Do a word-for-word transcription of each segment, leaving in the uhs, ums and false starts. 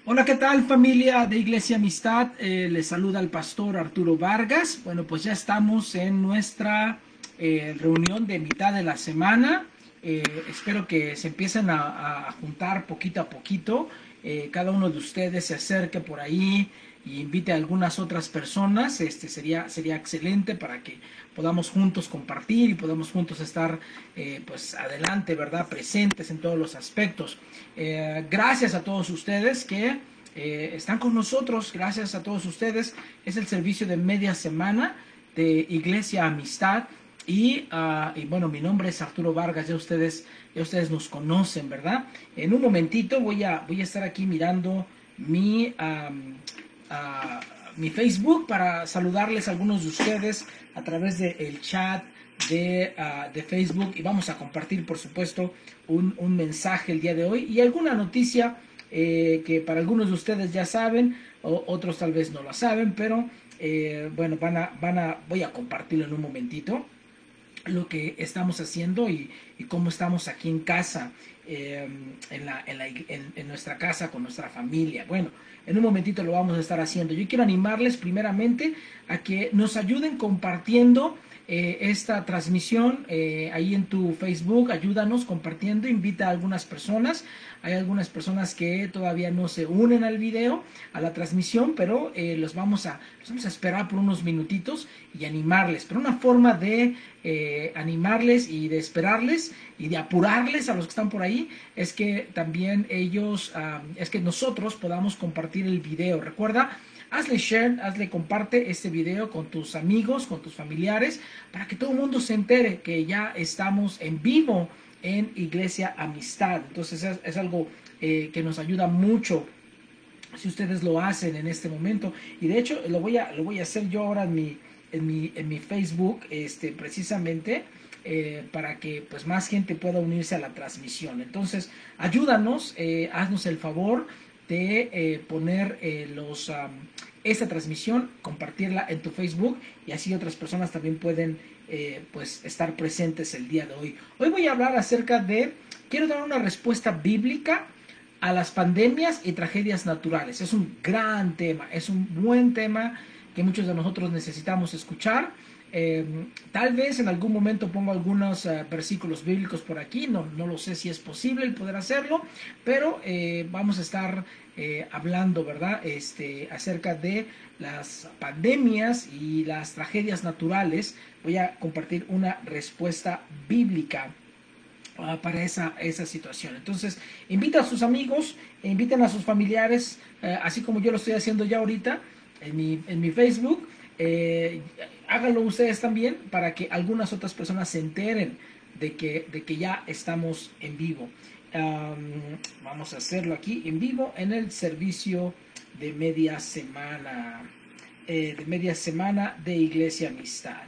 Hola, ¿qué tal familia de Iglesia Amistad? Eh, les saluda el pastor Arturo Vargas. Bueno, pues ya estamos en nuestra eh, reunión de mitad de la semana. Eh, espero que se empiecen a, a juntar poquito a poquito. Eh, cada uno de ustedes se acerque por ahí y invite a algunas otras personas. Este sería, sería excelente para que podamos juntos compartir y podamos juntos estar eh, pues adelante, ¿verdad? Presentes en todos los aspectos. Eh, gracias a todos ustedes que eh, están con nosotros, gracias a todos ustedes. Es el servicio de media semana de Iglesia Amistad. Y, uh, y bueno, mi nombre es Arturo Vargas, ya ustedes, ya ustedes nos conocen, ¿verdad? En un momentito voy a, voy a estar aquí mirando mi, um, uh, mi Facebook para saludarles a algunos de ustedes a través del chat de, uh, de Facebook, y vamos a compartir, por supuesto, un, un mensaje el día de hoy y alguna noticia eh, que para algunos de ustedes ya saben, o otros tal vez no lo saben, pero eh, bueno, van a, van a, voy a compartirlo en un momentito lo que estamos haciendo y, y cómo estamos aquí en casa, eh, en, la, en, la, en, en nuestra casa con nuestra familia. Bueno, en un momentito lo vamos a estar haciendo. Yo quiero animarles primeramente a que nos ayuden compartiendo eh, esta transmisión eh, ahí en tu Facebook. Ayúdanos compartiendo, invita a algunas personas. Hay algunas personas que todavía no se unen al video, a la transmisión, pero eh, los, vamos a, los vamos a esperar por unos minutitos y animarles. Pero una forma de eh, animarles y de esperarles y de apurarles a los que están por ahí es que también ellos, um, es que nosotros podamos compartir el video. Recuerda, hazle share, hazle comparte este video con tus amigos, con tus familiares, para que todo el mundo se entere que ya estamos en vivo en Iglesia Amistad. Entonces es, es algo eh, que nos ayuda mucho si ustedes lo hacen en este momento. Y de hecho lo voy a, lo voy a hacer yo ahora en mi, en mi, en mi Facebook, este, precisamente eh, para que pues más gente pueda unirse a la transmisión. Entonces ayúdanos, eh, haznos el favor de eh, poner eh, los um, esta transmisión, compartirla en tu Facebook, y así otras personas también pueden eh, pues estar presentes el día de hoy. Hoy voy a hablar acerca de, quiero dar una respuesta bíblica a las pandemias y tragedias naturales. Es un gran tema, es un buen tema que muchos de nosotros necesitamos escuchar. Eh, tal vez en algún momento pongo algunos uh, versículos bíblicos por aquí, no, no lo sé si es posible el poder hacerlo, pero eh, vamos a estar eh, hablando, ¿verdad? Este, acerca de las pandemias y las tragedias naturales. Voy a compartir una respuesta bíblica Uh, para esa, esa situación. Entonces, invita a sus amigos, inviten a sus familiares, uh, así como yo lo estoy haciendo ya ahorita en mi, en mi Facebook. Eh, háganlo ustedes también para que algunas otras personas se enteren de que, de que ya estamos en vivo. Um, vamos a hacerlo aquí en vivo en el servicio de media semana, eh, de media semana de Iglesia Amistad.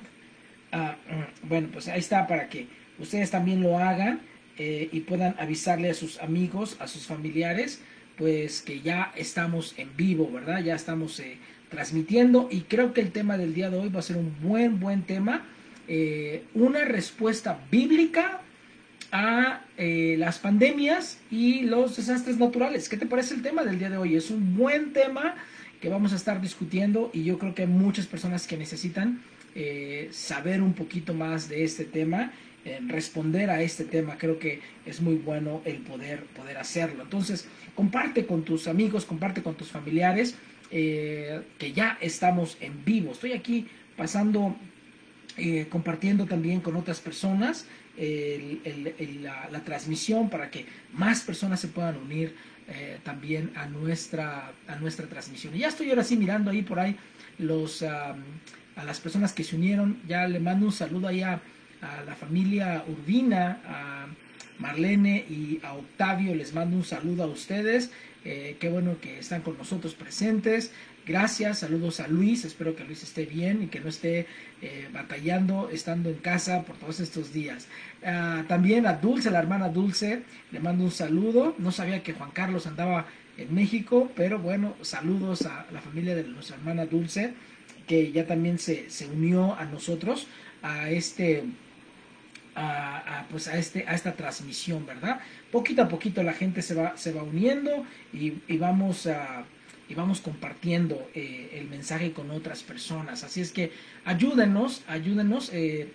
Uh, bueno, pues ahí está para que ustedes también lo hagan eh, y puedan avisarle a sus amigos, a sus familiares, pues que ya estamos en vivo, ¿verdad? Ya estamos eh, transmitiendo, y creo que el tema del día de hoy va a ser un buen, buen tema. Eh, una respuesta bíblica a eh, las pandemias y los desastres naturales. ¿Qué te parece el tema del día de hoy? Es un buen tema que vamos a estar discutiendo, y yo creo que hay muchas personas que necesitan eh, saber un poquito más de este tema, eh, responder a este tema. Creo que es muy bueno el poder, poder hacerlo. Entonces, comparte con tus amigos, comparte con tus familiares, eh, que ya estamos en vivo. Estoy aquí pasando, eh, compartiendo también con otras personas el, el, el, la, la transmisión, para que más personas se puedan unir eh, también a nuestra, a nuestra transmisión. Y ya estoy ahora sí mirando ahí por ahí los, um, a las personas que se unieron. Ya le mando un saludo ahí a, a la familia Urbina, a Marlene y a Octavio. Les mando un saludo a ustedes. Eh, qué bueno que están con nosotros presentes. Gracias, saludos a Luis, espero que Luis esté bien y que no esté eh, batallando estando en casa por todos estos días. Uh, también a Dulce, la hermana Dulce, le mando un saludo. No sabía que Juan Carlos andaba en México, pero bueno, saludos a la familia de nuestra hermana Dulce, que ya también se, se unió a nosotros, a este a, a, pues a, este, a esta transmisión, ¿verdad? Poquito a poquito la gente se va, se va uniendo y, y vamos a... y vamos compartiendo eh, el mensaje con otras personas. Así es que ayúdenos, ayúdenos eh,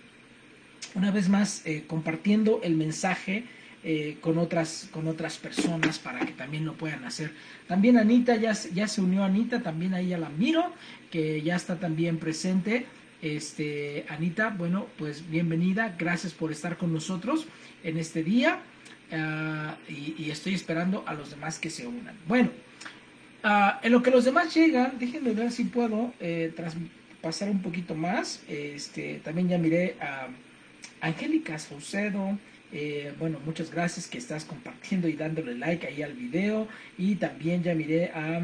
una vez más eh, compartiendo el mensaje eh, con, otras, con otras personas para que también lo puedan hacer. También Anita, ya, ya se unió Anita, también ahí ya la miro, que ya está también presente. Este, Anita, bueno, pues bienvenida, gracias por estar con nosotros en este día uh, y, y estoy esperando a los demás que se unan. Bueno, Uh, en lo que los demás llegan, déjenme ver si puedo eh, tras pasar un poquito más. Este, también ya miré a Angélica Saucedo. Eh, bueno, muchas gracias que estás compartiendo y dándole like ahí al video. Y también ya miré a,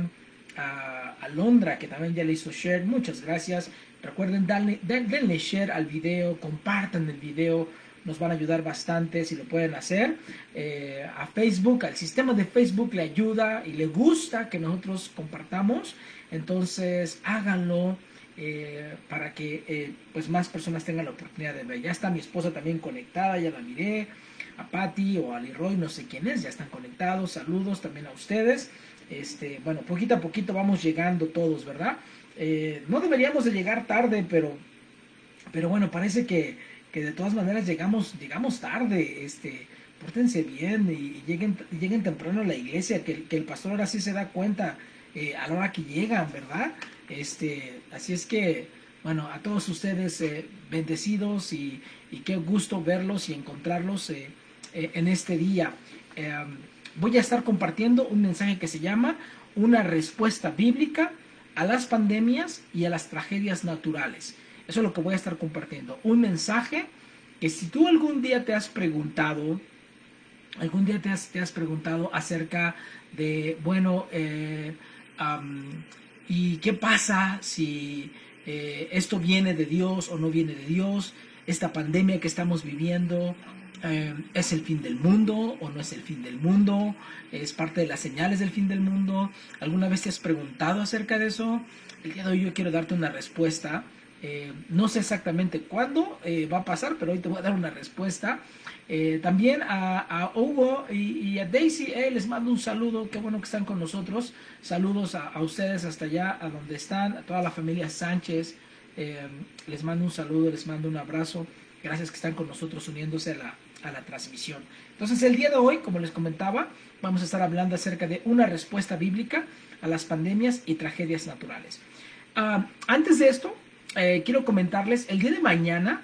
a, a Londra, que también ya le hizo share. Muchas gracias. Recuerden darle, denle share al video, compartan el video. Nos van a ayudar bastante si lo pueden hacer. Eh, a Facebook, al sistema de Facebook le ayuda y le gusta que nosotros compartamos. Entonces háganlo eh, para que eh, pues más personas tengan la oportunidad de ver. Ya está mi esposa también conectada, ya la miré. A Patty o a Leroy, no sé quién es, ya están conectados. Saludos también a ustedes. Este, bueno, poquito a poquito vamos llegando todos, ¿verdad? Eh, no deberíamos de llegar tarde, pero, pero bueno, parece que que de todas maneras llegamos, llegamos tarde, este, pórtense bien y lleguen, lleguen temprano a la iglesia, que, que el pastor ahora sí se da cuenta eh, a la hora que llegan, ¿verdad? Este, así es que, bueno, a todos ustedes eh, bendecidos y, y qué gusto verlos y encontrarlos eh, eh, en este día. Eh, voy a estar compartiendo un mensaje que se llama Una respuesta bíblica a las pandemias y a las tragedias naturales. Eso es lo que voy a estar compartiendo. Un mensaje que si tú algún día te has preguntado, algún día te has, te has preguntado acerca de, bueno, eh, um, ¿y qué pasa si eh, esto viene de Dios o no viene de Dios? Esta pandemia que estamos viviendo, eh, ¿es el fin del mundo o no es el fin del mundo? ¿Es parte de las señales del fin del mundo? ¿Alguna vez te has preguntado acerca de eso? El día de hoy yo quiero darte una respuesta. Eh, no sé exactamente cuándo eh, va a pasar, pero hoy te voy a dar una respuesta. Eh, también a, a Hugo y, y a Daisy, eh, les mando un saludo, qué bueno que están con nosotros. Saludos a, a ustedes hasta allá, a donde están, a toda la familia Sánchez. Eh, les mando un saludo, les mando un abrazo. Gracias que están con nosotros uniéndose a la, a la transmisión. Entonces el día de hoy, como les comentaba, vamos a estar hablando acerca de una respuesta bíblica a las pandemias y tragedias naturales. Uh, antes de esto, Eh, quiero comentarles, el día de mañana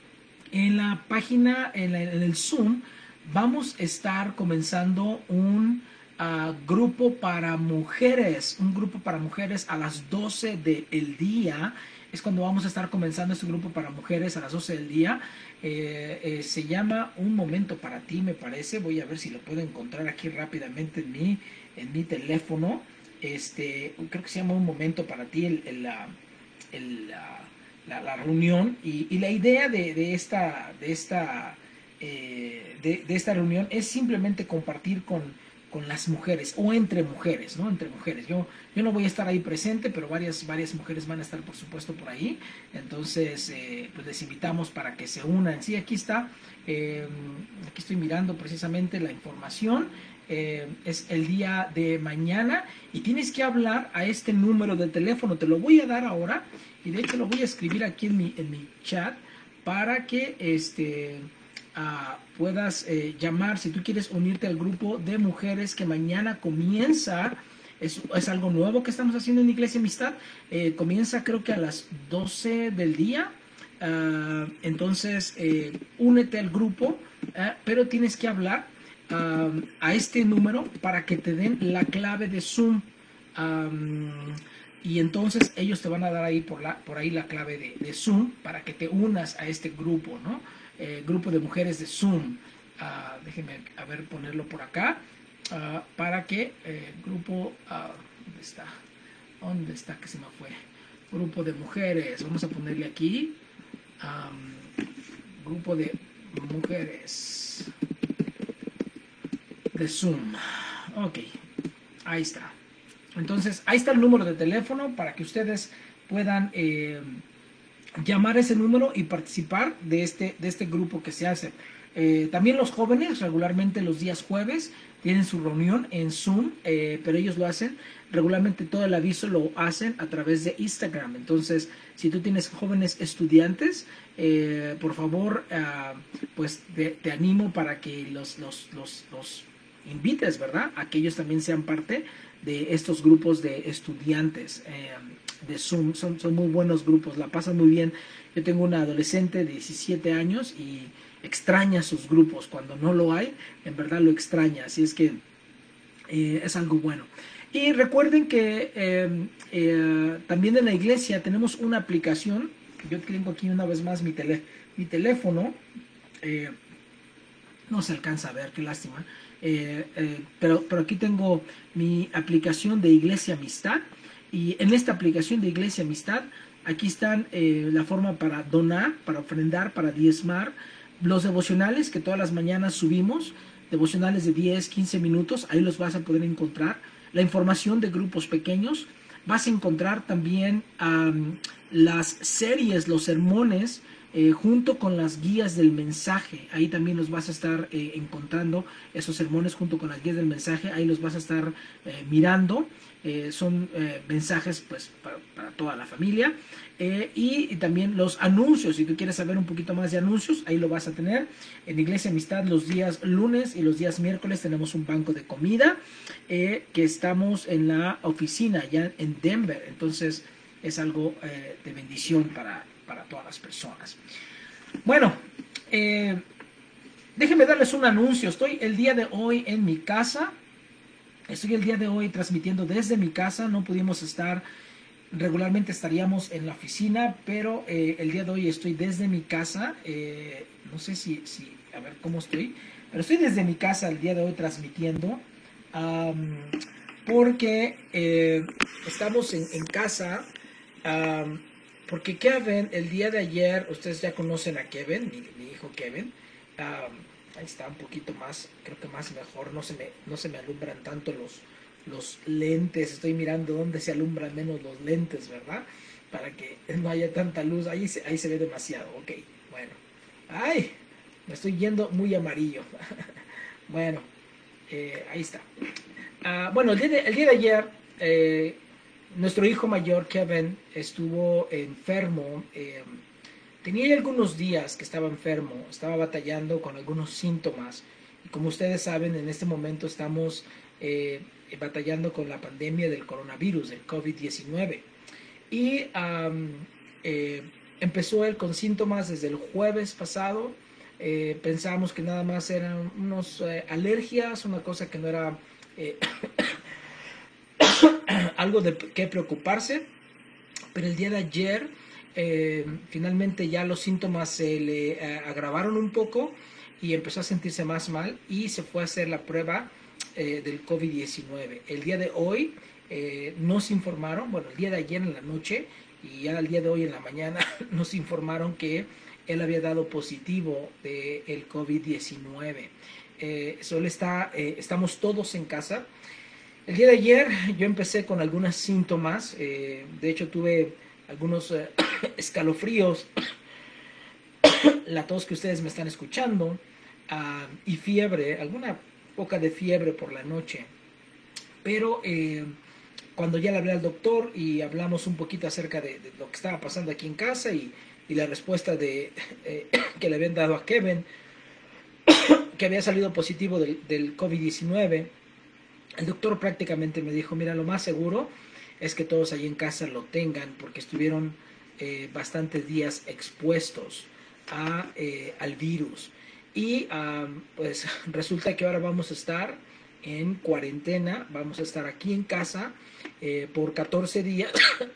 en la página, en, la, en el Zoom, vamos a estar comenzando un uh, grupo para mujeres, un grupo para mujeres a las doce del día. Es cuando vamos a estar comenzando este grupo para mujeres a las doce del día. Eh, eh, se llama Un Momento para Ti, me parece. Voy a ver si lo puedo encontrar aquí rápidamente en mi, en mi teléfono. Este, creo que se llama Un Momento para Ti, el, el, la, el, la, la, la reunión. Y, y la idea de, de esta, de, esta, eh, de, de esta reunión es simplemente compartir con, con las mujeres o entre mujeres, ¿no? Entre mujeres. Yo, yo no voy a estar ahí presente, pero varias, varias mujeres van a estar, por supuesto, por ahí. Entonces, eh, pues les invitamos para que se unan. Sí, aquí está. Eh, aquí estoy mirando precisamente la información. Eh, es el día de mañana y tienes que hablar a este número de teléfono. Te lo voy a dar ahora y de hecho lo voy a escribir aquí en mi, en mi chat para que este, uh, puedas eh, llamar si tú quieres unirte al grupo de mujeres que mañana comienza. Es, es algo nuevo que estamos haciendo en Iglesia Amistad. Eh, comienza creo que a las doce del día. Uh, entonces eh, únete al grupo, uh, pero tienes que hablar Um, a este número para que te den la clave de Zoom, um, y entonces ellos te van a dar ahí por, la, por ahí la clave de, de Zoom para que te unas a este grupo, ¿no? Eh, grupo de mujeres de Zoom. Uh, déjenme a ver ponerlo por acá uh, para que eh, grupo, uh, ¿dónde está? ¿Dónde está que se me fue? Grupo de mujeres, vamos a ponerle aquí um, grupo de mujeres de Zoom. Ok, ahí está. Entonces, ahí está el número de teléfono para que ustedes puedan eh, llamar a ese número y participar de este, de este grupo que se hace. Eh, también los jóvenes regularmente los días jueves tienen su reunión en Zoom, eh, pero ellos lo hacen regularmente, todo el aviso lo hacen a través de Instagram. Entonces, si tú tienes jóvenes estudiantes, eh, por favor, uh, pues te, te animo para que los, los, los, los invites, ¿verdad? A que ellos también sean parte de estos grupos de estudiantes eh, de Zoom. Son, son muy buenos grupos, la pasan muy bien. Yo tengo una adolescente de diecisiete años y extraña sus grupos. Cuando no lo hay, en verdad lo extraña. Así es que eh, es algo bueno. Y recuerden que eh, eh, también en la iglesia tenemos una aplicación. Yo tengo aquí una vez más mi, tele, mi teléfono. Eh, no se alcanza a ver, qué lástima. Eh, eh, pero, pero aquí tengo mi aplicación de Iglesia Amistad. Y en esta aplicación de Iglesia Amistad, aquí están eh, la forma para donar, para ofrendar, para diezmar. Los devocionales que todas las mañanas subimos, devocionales de diez, quince minutos, ahí los vas a poder encontrar. La información de grupos pequeños, vas a encontrar también um, las series, los sermones, eh, junto con las guías del mensaje. Ahí también los vas a estar eh, encontrando, esos sermones junto con las guías del mensaje, ahí los vas a estar eh, mirando. Eh, son eh, mensajes pues para, para toda la familia. Eh, y, y también los anuncios, si tú quieres saber un poquito más de anuncios, ahí lo vas a tener. En Iglesia Amistad los días lunes y los días miércoles tenemos un banco de comida, eh, que estamos en la oficina ya en Denver. Entonces es algo eh, de bendición para, para todas las personas. Bueno, eh, déjenme darles un anuncio. Estoy el día de hoy en mi casa. Estoy el día de hoy transmitiendo desde mi casa. No pudimos estar, regularmente estaríamos en la oficina, pero eh, el día de hoy estoy desde mi casa. Eh, no sé si, si, a ver cómo estoy, pero estoy desde mi casa el día de hoy transmitiendo, um, porque eh, estamos en, en casa, um, porque Kevin, el día de ayer, ustedes ya conocen a Kevin, mi, mi hijo Kevin. Um, Ahí está un poquito más, creo que más mejor, no se me, no se me alumbran tanto los, los lentes. Estoy mirando dónde se alumbran menos los lentes, ¿verdad? Para que no haya tanta luz. Ahí se, ahí se ve demasiado, ok, bueno. Ay, me estoy yendo muy amarillo. Bueno, eh, ahí está. Uh, bueno, el día de, el día de ayer, eh, nuestro hijo mayor, Kevin, estuvo enfermo. Eh, Tenía algunos días que estaba enfermo, estaba batallando con algunos síntomas. Y como ustedes saben, en este momento estamos eh, batallando con la pandemia del coronavirus, del COVID diecinueve. Y um, eh, empezó él con síntomas desde el jueves pasado. Eh, pensábamos que nada más eran unos eh, alergias, una cosa que no era eh, algo de qué preocuparse. Pero el día de ayer, Eh, finalmente ya los síntomas se le eh, agravaron un poco y empezó a sentirse más mal y se fue a hacer la prueba eh, del COVID diecinueve. El día de hoy eh, nos informaron, bueno, el día de ayer en la noche y ya el día de hoy en la mañana nos informaron que él había dado positivo del COVID diecinueve. Eh, solo está, eh, estamos todos en casa. El día de ayer yo empecé con algunos síntomas, eh, de hecho tuve algunos eh, escalofríos, la tos que ustedes me están escuchando, uh, y fiebre, alguna poca de fiebre por la noche. Pero eh, cuando ya le hablé al doctor y hablamos un poquito acerca de, de lo que estaba pasando aquí en casa y, y la respuesta de, eh, que le habían dado a Kevin, que había salido positivo del, del COVID diecinueve, el doctor prácticamente me dijo, mira, lo más seguro es que todos allí en casa lo tengan porque estuvieron eh, bastantes días expuestos a, eh, al virus. Y um, pues resulta que ahora vamos a estar en cuarentena, vamos a estar aquí en casa eh, por catorce días.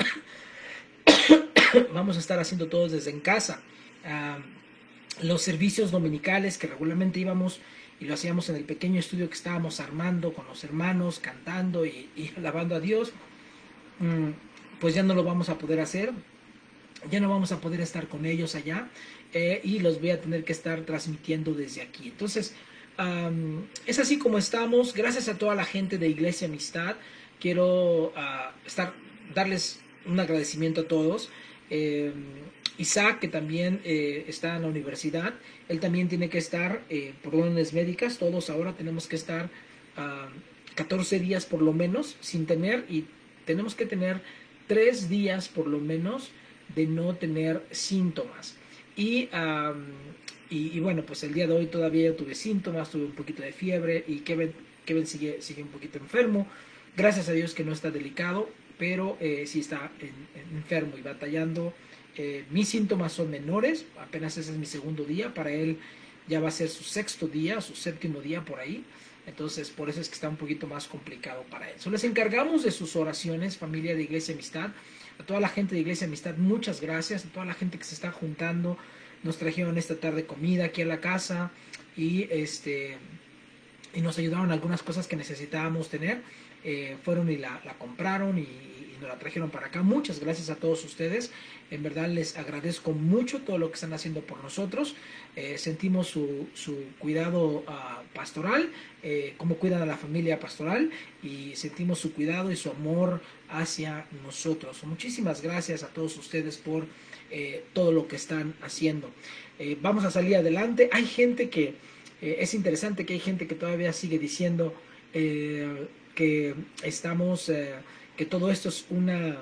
Vamos a estar haciendo todos desde en casa. Um, los servicios dominicales que regularmente íbamos y lo hacíamos en el pequeño estudio que estábamos armando con los hermanos, cantando y, y alabando a Dios, pues ya no lo vamos a poder hacer, ya no vamos a poder estar con ellos allá, eh, y los voy a tener que estar transmitiendo desde aquí. Entonces, um, es así como estamos. Gracias a toda la gente de Iglesia Amistad. Quiero uh, estar, darles un agradecimiento a todos. Eh, Isaac, que también eh, está en la universidad, él también tiene que estar eh, por órdenes médicas. Todos ahora tenemos que estar uh, catorce días por lo menos sin tener, y tenemos que tener tres días por lo menos de no tener síntomas. Y, um, y, y bueno, pues el día de hoy todavía yo tuve síntomas, tuve un poquito de fiebre, y Kevin, Kevin sigue, sigue un poquito enfermo. Gracias a Dios que no está delicado, pero eh, sí está en, en enfermo y batallando. Eh, mis síntomas son menores, apenas ese es mi segundo día, para él ya va a ser su sexto día, su séptimo día por ahí, entonces por eso es que está un poquito más complicado para él. So, les encargamos de sus oraciones, familia de Iglesia Amistad, a toda la gente de Iglesia Amistad, muchas gracias, a toda la gente que se está juntando, nos trajeron esta tarde comida aquí a la casa, y este y nos ayudaron algunas cosas que necesitábamos tener, eh, fueron y la, la compraron y nos la trajeron para acá. Muchas gracias a todos ustedes, en verdad les agradezco mucho todo lo que están haciendo por nosotros. Eh, sentimos su, su cuidado uh, pastoral, eh, cómo cuidan a la familia pastoral, y sentimos su cuidado y su amor hacia nosotros. Muchísimas gracias a todos ustedes por eh, todo lo que están haciendo. Eh, vamos a salir adelante. Hay gente que, eh, es interesante que hay gente que todavía sigue diciendo eh, que estamos... Eh, que todo esto es una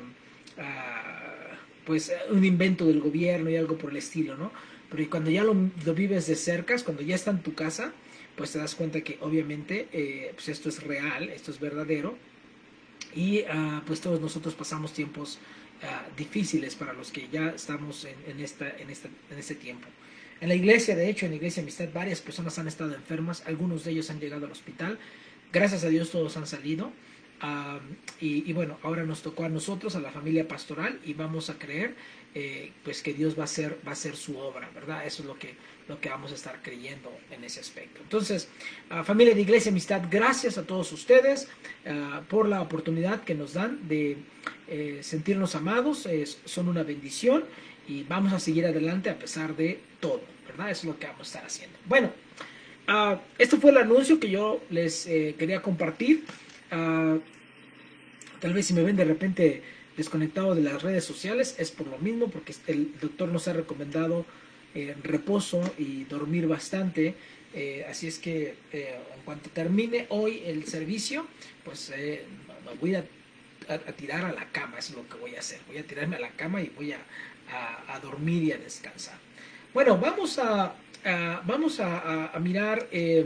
uh, pues un invento del gobierno y algo por el estilo, ¿no? Pero cuando ya lo, lo vives de cerca, cuando ya está en tu casa, pues te das cuenta que obviamente eh, pues esto es real, esto es verdadero, y uh, pues todos nosotros pasamos tiempos uh, difíciles para los que ya estamos en, en, esta, en, esta, en este tiempo. En la iglesia, de hecho, en la Iglesia Amistad, varias personas han estado enfermas, algunos de ellos han llegado al hospital, gracias a Dios todos han salido. Uh, y, y bueno, ahora nos tocó a nosotros, a la familia pastoral, y vamos a creer eh, pues que Dios va a hacer va a hacer su obra, ¿verdad? Eso es lo que, lo que vamos a estar creyendo en ese aspecto. Entonces, uh, familia de Iglesia Amistad, gracias a todos ustedes uh, por la oportunidad que nos dan de eh, sentirnos amados. Es, son una bendición, y vamos a seguir adelante a pesar de todo, ¿verdad? Eso es lo que vamos a estar haciendo. Bueno, uh, este fue el anuncio que yo les eh, quería compartir. Uh, tal vez si me ven de repente desconectado de las redes sociales es por lo mismo, porque el doctor nos ha recomendado eh, reposo y dormir bastante, eh, así es que eh, en cuanto termine hoy el servicio, pues eh, me voy a, a, a tirar a la cama. Eso es lo que voy a hacer, voy a tirarme a la cama y voy a, a, a dormir y a descansar. Bueno, vamos a, a vamos a, a, a mirar eh,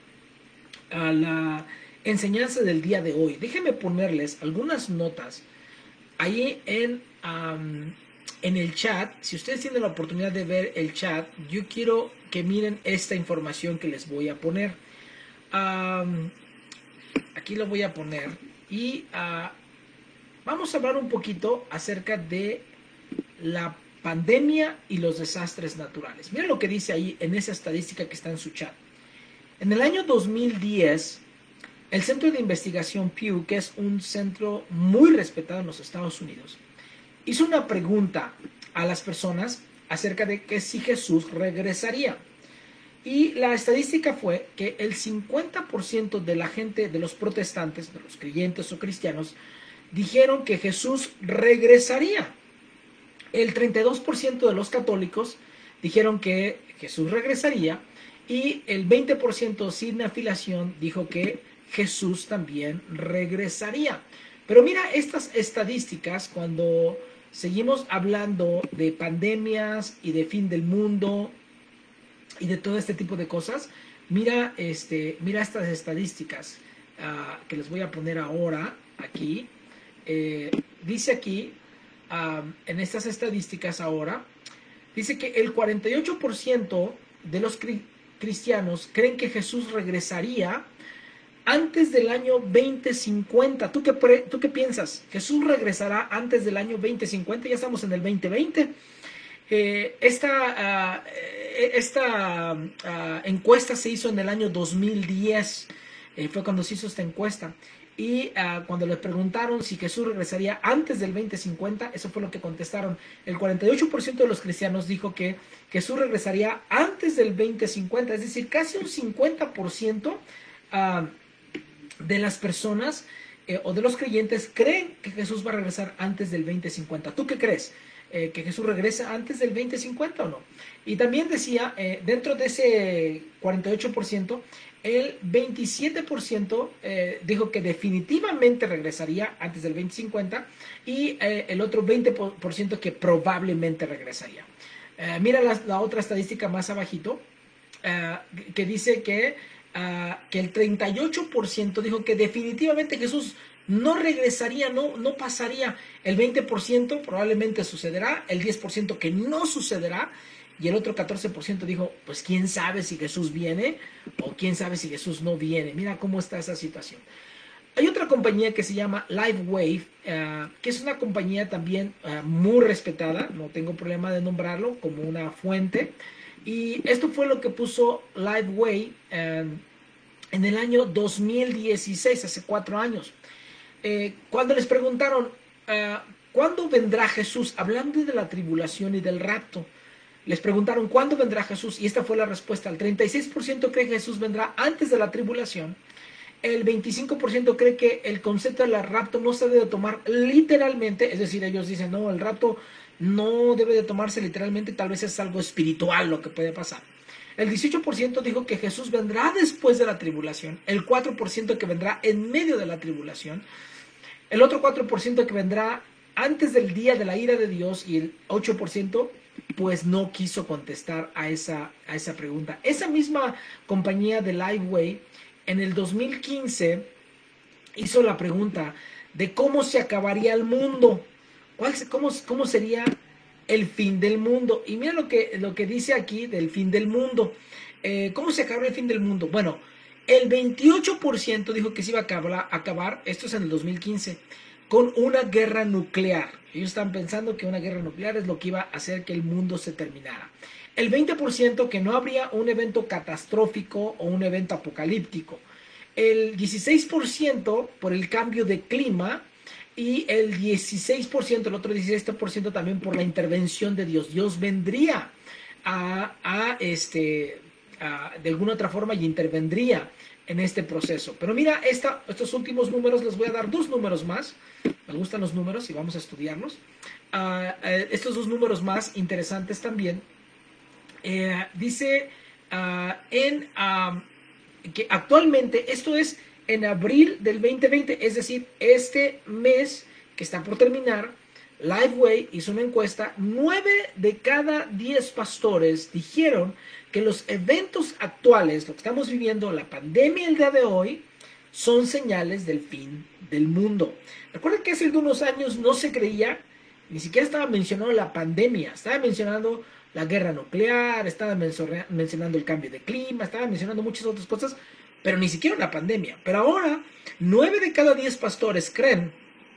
a la enseñanza del día de hoy. Déjenme ponerles algunas notas ahí en, um, en el chat. Si ustedes tienen la oportunidad de ver el chat, yo quiero que miren esta información que les voy a poner. Um, aquí lo voy a poner, y uh, vamos a hablar un poquito acerca de la pandemia y los desastres naturales. Miren lo que dice ahí en esa estadística que está en su chat. En el año dos mil diez, el Centro de Investigación Pew, que es un centro muy respetado en los Estados Unidos, hizo una pregunta a las personas acerca de que si Jesús regresaría. Y la estadística fue que el cincuenta por ciento de la gente, de los protestantes, de los creyentes o cristianos, dijeron que Jesús regresaría. El treinta y dos por ciento de los católicos dijeron que Jesús regresaría, y el veinte por ciento sin afiliación dijo que Jesús también regresaría. Pero mira estas estadísticas cuando seguimos hablando de pandemias y de fin del mundo y de todo este tipo de cosas. Mira, este, mira estas estadísticas uh, que les voy a poner ahora aquí. Eh, dice aquí, um, en estas estadísticas ahora, dice que el cuarenta y ocho por ciento de los cri- cristianos creen que Jesús regresaría antes del año veinte cincuenta. ¿Tú qué, ¿Tú qué piensas? ¿Jesús regresará antes del año veinte cincuenta? Ya estamos en el veinte veinte. Eh, esta uh, esta uh, encuesta se hizo en el año dos mil diez. Eh, fue cuando se hizo esta encuesta. Y uh, cuando le preguntaron si Jesús regresaría antes del veinte cincuenta, eso fue lo que contestaron. El cuarenta y ocho por ciento de los cristianos dijo que Jesús regresaría antes del veinte cincuenta. Es decir, casi un cincuenta por ciento uh, de las personas eh, o de los creyentes creen que Jesús va a regresar antes del veinte cincuenta. ¿Tú qué crees? eh, que Jesús regresa antes del veinte cincuenta o no. Y también decía, eh, dentro de ese cuarenta y ocho por ciento, el veintisiete por ciento eh, dijo que definitivamente regresaría antes del veinte cincuenta y eh, el otro veinte por ciento que probablemente regresaría. Eh, mira la, la otra estadística más abajito, uh, que dice que, uh, que el treinta y ocho por ciento dijo que definitivamente Jesús no regresaría, no, no pasaría. El veinte por ciento probablemente sucederá, el diez por ciento que no sucederá, y el otro catorce por ciento dijo, pues quién sabe si Jesús viene o quién sabe si Jesús no viene. Mira cómo está esa situación. Hay otra compañía que se llama LiveWave, uh, que es una compañía también uh, muy respetada, no tengo problema de nombrarlo como una fuente. Y esto fue lo que puso LiveWave uh, en el año dos mil dieciséis, hace cuatro años. Eh, cuando les preguntaron, uh, ¿cuándo vendrá Jesús? Hablando de la tribulación y del rapto. Les preguntaron, ¿cuándo vendrá Jesús? Y esta fue la respuesta. El treinta y seis por ciento cree que Jesús vendrá antes de la tribulación. El veinticinco por ciento cree que el concepto del rapto no se debe tomar literalmente. Es decir, ellos dicen, no, el rapto no debe de tomarse literalmente. Tal vez es algo espiritual lo que puede pasar. El dieciocho por ciento dijo que Jesús vendrá después de la tribulación. El cuatro por ciento que vendrá en medio de la tribulación. El otro cuatro por ciento que vendrá antes del día de la ira de Dios. Y el ocho por ciento pues no quiso contestar a esa, a esa pregunta. Esa misma compañía de LiveWave en el dos mil quince hizo la pregunta de cómo se acabaría el mundo, ¿Cuál, cómo, cómo sería el fin del mundo. Y mira lo que, lo que dice aquí del fin del mundo. Eh, ¿Cómo se acabaría el fin del mundo? Bueno, el veintiocho por ciento dijo que se iba a acabar, acabar, esto es en el dos mil quince, con una guerra nuclear. Ellos están pensando que una guerra nuclear es lo que iba a hacer que el mundo se terminara. El veinte por ciento que no habría un evento catastrófico o un evento apocalíptico. El dieciséis por ciento por el cambio de clima y el dieciséis por ciento, el otro dieciséis por ciento también por la intervención de Dios. Dios vendría a, a este, a, de alguna otra forma y intervendría en este proceso. Pero mira, esta, estos últimos números, les voy a dar dos números más. Me gustan los números y vamos a estudiarlos. Uh, uh, estos dos números más interesantes también. Eh, dice uh, en, uh, que actualmente, esto es en abril del veinte veinte, es decir, este mes que está por terminar, LiveWave hizo una encuesta. Nueve de cada diez pastores dijeron que los eventos actuales, lo que estamos viviendo, la pandemia el día de hoy, son señales del fin del mundo. Recuerden que hace unos años no se creía, ni siquiera estaba mencionando la pandemia, estaba mencionando la guerra nuclear, estaba mencionando el cambio de clima, estaba mencionando muchas otras cosas, pero ni siquiera la pandemia. Pero ahora, nueve de cada diez pastores creen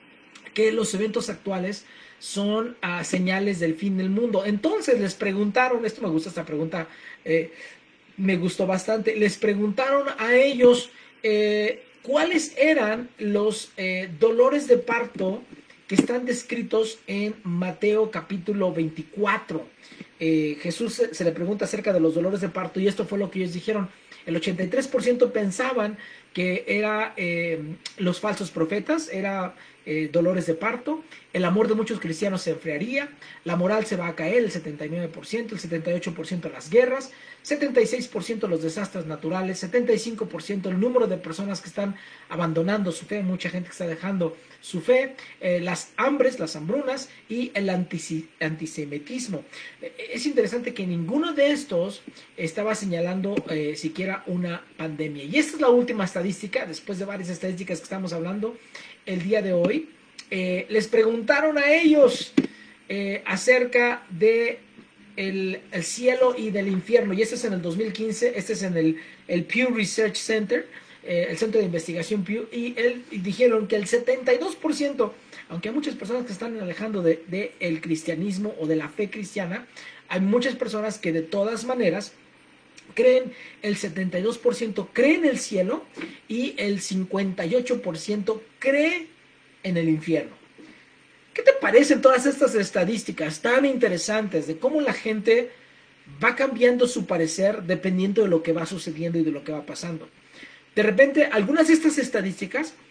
que los eventos actuales son uh, señales del fin del mundo. Entonces les preguntaron, esto me gusta, esta pregunta eh, me gustó bastante, les preguntaron a ellos eh, cuáles eran los eh, dolores de parto que están descritos en Mateo capítulo veinticuatro. Eh, Jesús se, se le pregunta acerca de los dolores de parto y esto fue lo que ellos dijeron. El ochenta y tres por ciento pensaban que era eh, los falsos profetas, era eh, dolores de parto. El amor de muchos cristianos se enfriaría, la moral se va a caer, el setenta y nueve por ciento, el setenta y ocho por ciento las guerras, setenta y seis por ciento los desastres naturales, setenta y cinco por ciento el número de personas que están abandonando su fe, mucha gente que está dejando su fe, eh, las hambres, las hambrunas y el antis antisemitismo. Eh, es interesante que ninguno de estos estaba señalando eh, siquiera una pandemia. Y esta es la última estadística, después de varias estadísticas que estamos hablando el día de hoy. Eh, les preguntaron a ellos eh, acerca de el, el cielo y del infierno, y este es en el dos mil quince, este es en el, el Pew Research Center, eh, el centro de investigación Pew, y, él, y dijeron que el setenta y dos por ciento, aunque hay muchas personas que están alejando de, de el cristianismo o de la fe cristiana, hay muchas personas que de todas maneras creen, el setenta y dos por ciento cree en el cielo y el cincuenta y ocho por ciento cree en el infierno. ¿Qué te parecen todas estas estadísticas tan interesantes de cómo la gente va cambiando su parecer dependiendo de lo que va sucediendo y de lo que va pasando? De repente, algunas de estas estadísticas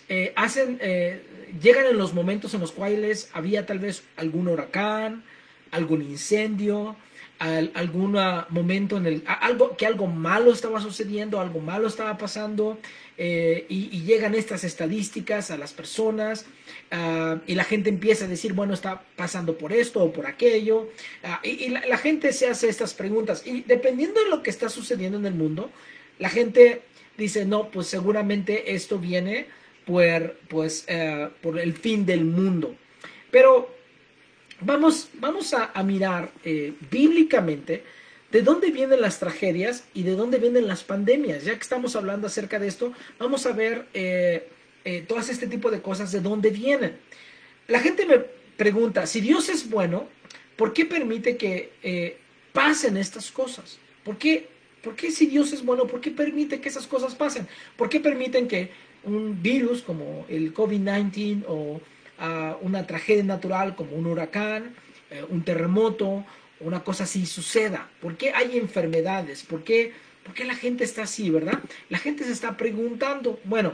eh, hacen, eh, llegan en los momentos en los cuales había tal vez algún huracán, algún incendio, al, algún momento en el, algo, que algo malo estaba sucediendo, algo malo estaba pasando, eh, y, y llegan estas estadísticas a las personas, uh, y la gente empieza a decir, bueno, está pasando por esto o por aquello, uh, y, y la, la gente se hace estas preguntas, y dependiendo de lo que está sucediendo en el mundo, la gente dice, no, pues seguramente esto viene por, pues, uh, por el fin del mundo. Pero vamos, vamos a, a mirar eh, bíblicamente de dónde vienen las tragedias y de dónde vienen las pandemias. Ya que estamos hablando acerca de esto, vamos a ver eh, eh, todas este tipo de cosas, de dónde vienen. La gente me pregunta, si Dios es bueno, ¿por qué permite que eh, pasen estas cosas? ¿Por qué, ¿Por qué si Dios es bueno, por qué permite que esas cosas pasen? ¿Por qué permiten que un virus como el COVID diecinueve o uh, una tragedia natural como un huracán, eh, un terremoto, una cosa así suceda? ¿Por qué hay enfermedades? ¿Por qué, ¿Por qué la gente está así, verdad? La gente se está preguntando. Bueno,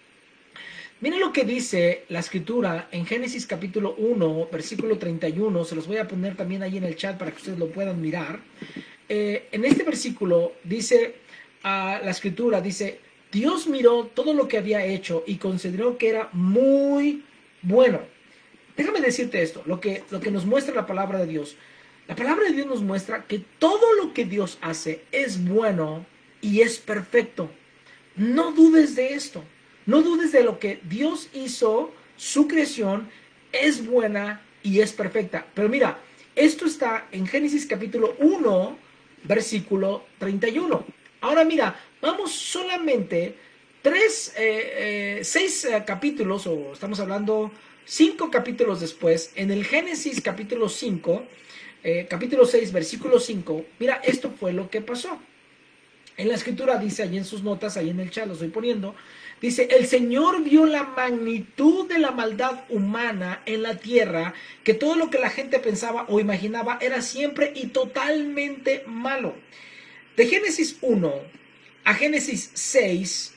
miren lo que dice la escritura en Génesis capítulo uno, versículo treinta y uno. Se los voy a poner también ahí en el chat para que ustedes lo puedan mirar. Eh, en este versículo dice, uh, la escritura dice, Dios miró todo lo que había hecho y consideró que era muy bueno. Déjame decirte esto, lo que, lo que nos muestra la palabra de Dios. La palabra de Dios nos muestra que todo lo que Dios hace es bueno y es perfecto. No dudes de esto. No dudes de lo que Dios hizo, su creación es buena y es perfecta. Pero mira, esto está en Génesis capítulo uno, versículo treinta y uno. Ahora mira, vamos solamente tres, eh, eh, seis eh, capítulos, o estamos hablando cinco capítulos después, en el Génesis capítulo cinco, eh, capítulo seis, versículo cinco, mira, esto fue lo que pasó. En la escritura dice, ahí en sus notas, ahí en el chat lo estoy poniendo, dice, el Señor vio la magnitud de la maldad humana en la tierra, que todo lo que la gente pensaba o imaginaba era siempre y totalmente malo. De Génesis uno a Génesis seis,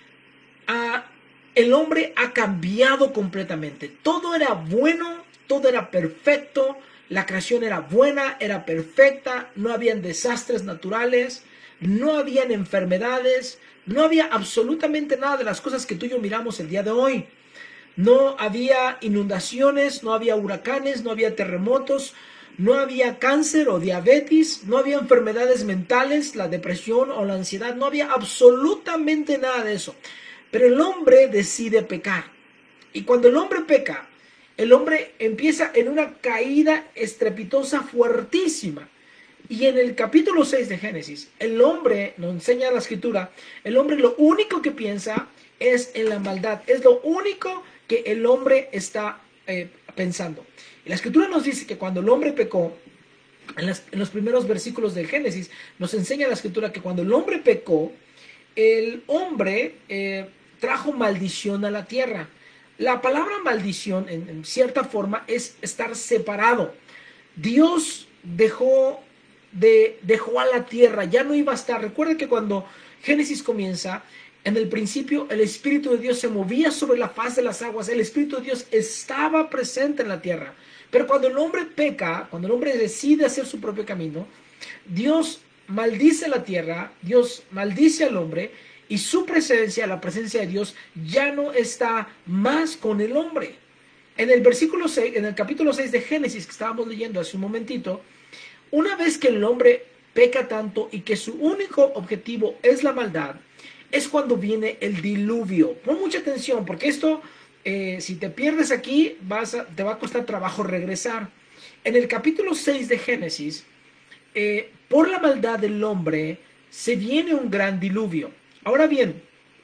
a, el hombre ha cambiado completamente. Todo era bueno, todo era perfecto, la creación era buena, era perfecta, no habían desastres naturales, no habían enfermedades, no había absolutamente nada de las cosas que tú y yo miramos el día de hoy. No había inundaciones, no había huracanes, no había terremotos, no había cáncer o diabetes, no había enfermedades mentales, la depresión o la ansiedad, no había absolutamente nada de eso. Pero el hombre decide pecar. Y cuando el hombre peca, el hombre empieza en una caída estrepitosa fuertísima. Y en el capítulo seis de Génesis, el hombre, nos enseña la escritura, el hombre lo único que piensa es en la maldad. Es lo único que el hombre está eh, pensando. Y la escritura nos dice que cuando el hombre pecó, en, las, en los primeros versículos del Génesis, nos enseña la escritura que cuando el hombre pecó, el hombre eh, trajo maldición a la tierra. La palabra maldición, en, en cierta forma, es estar separado. Dios dejó... De, dejó a la tierra, ya no iba a estar. Recuerda que cuando Génesis comienza, en el principio el Espíritu de Dios se movía sobre la faz de las aguas, el Espíritu de Dios estaba presente en la tierra. Pero cuando el hombre peca, cuando el hombre decide hacer su propio camino, Dios maldice la tierra, Dios maldice al hombre, y su presencia, la presencia de Dios, ya no está más con el hombre. En el versículo seis, en el capítulo seis de Génesis que estábamos leyendo hace un momentito, una vez que el hombre peca tanto y que su único objetivo es la maldad, es cuando viene el diluvio. Pon mucha atención, porque esto, eh, si te pierdes aquí, vas a, te va a costar trabajo regresar. En el capítulo seis de Génesis, eh, por la maldad del hombre, se viene un gran diluvio. Ahora bien,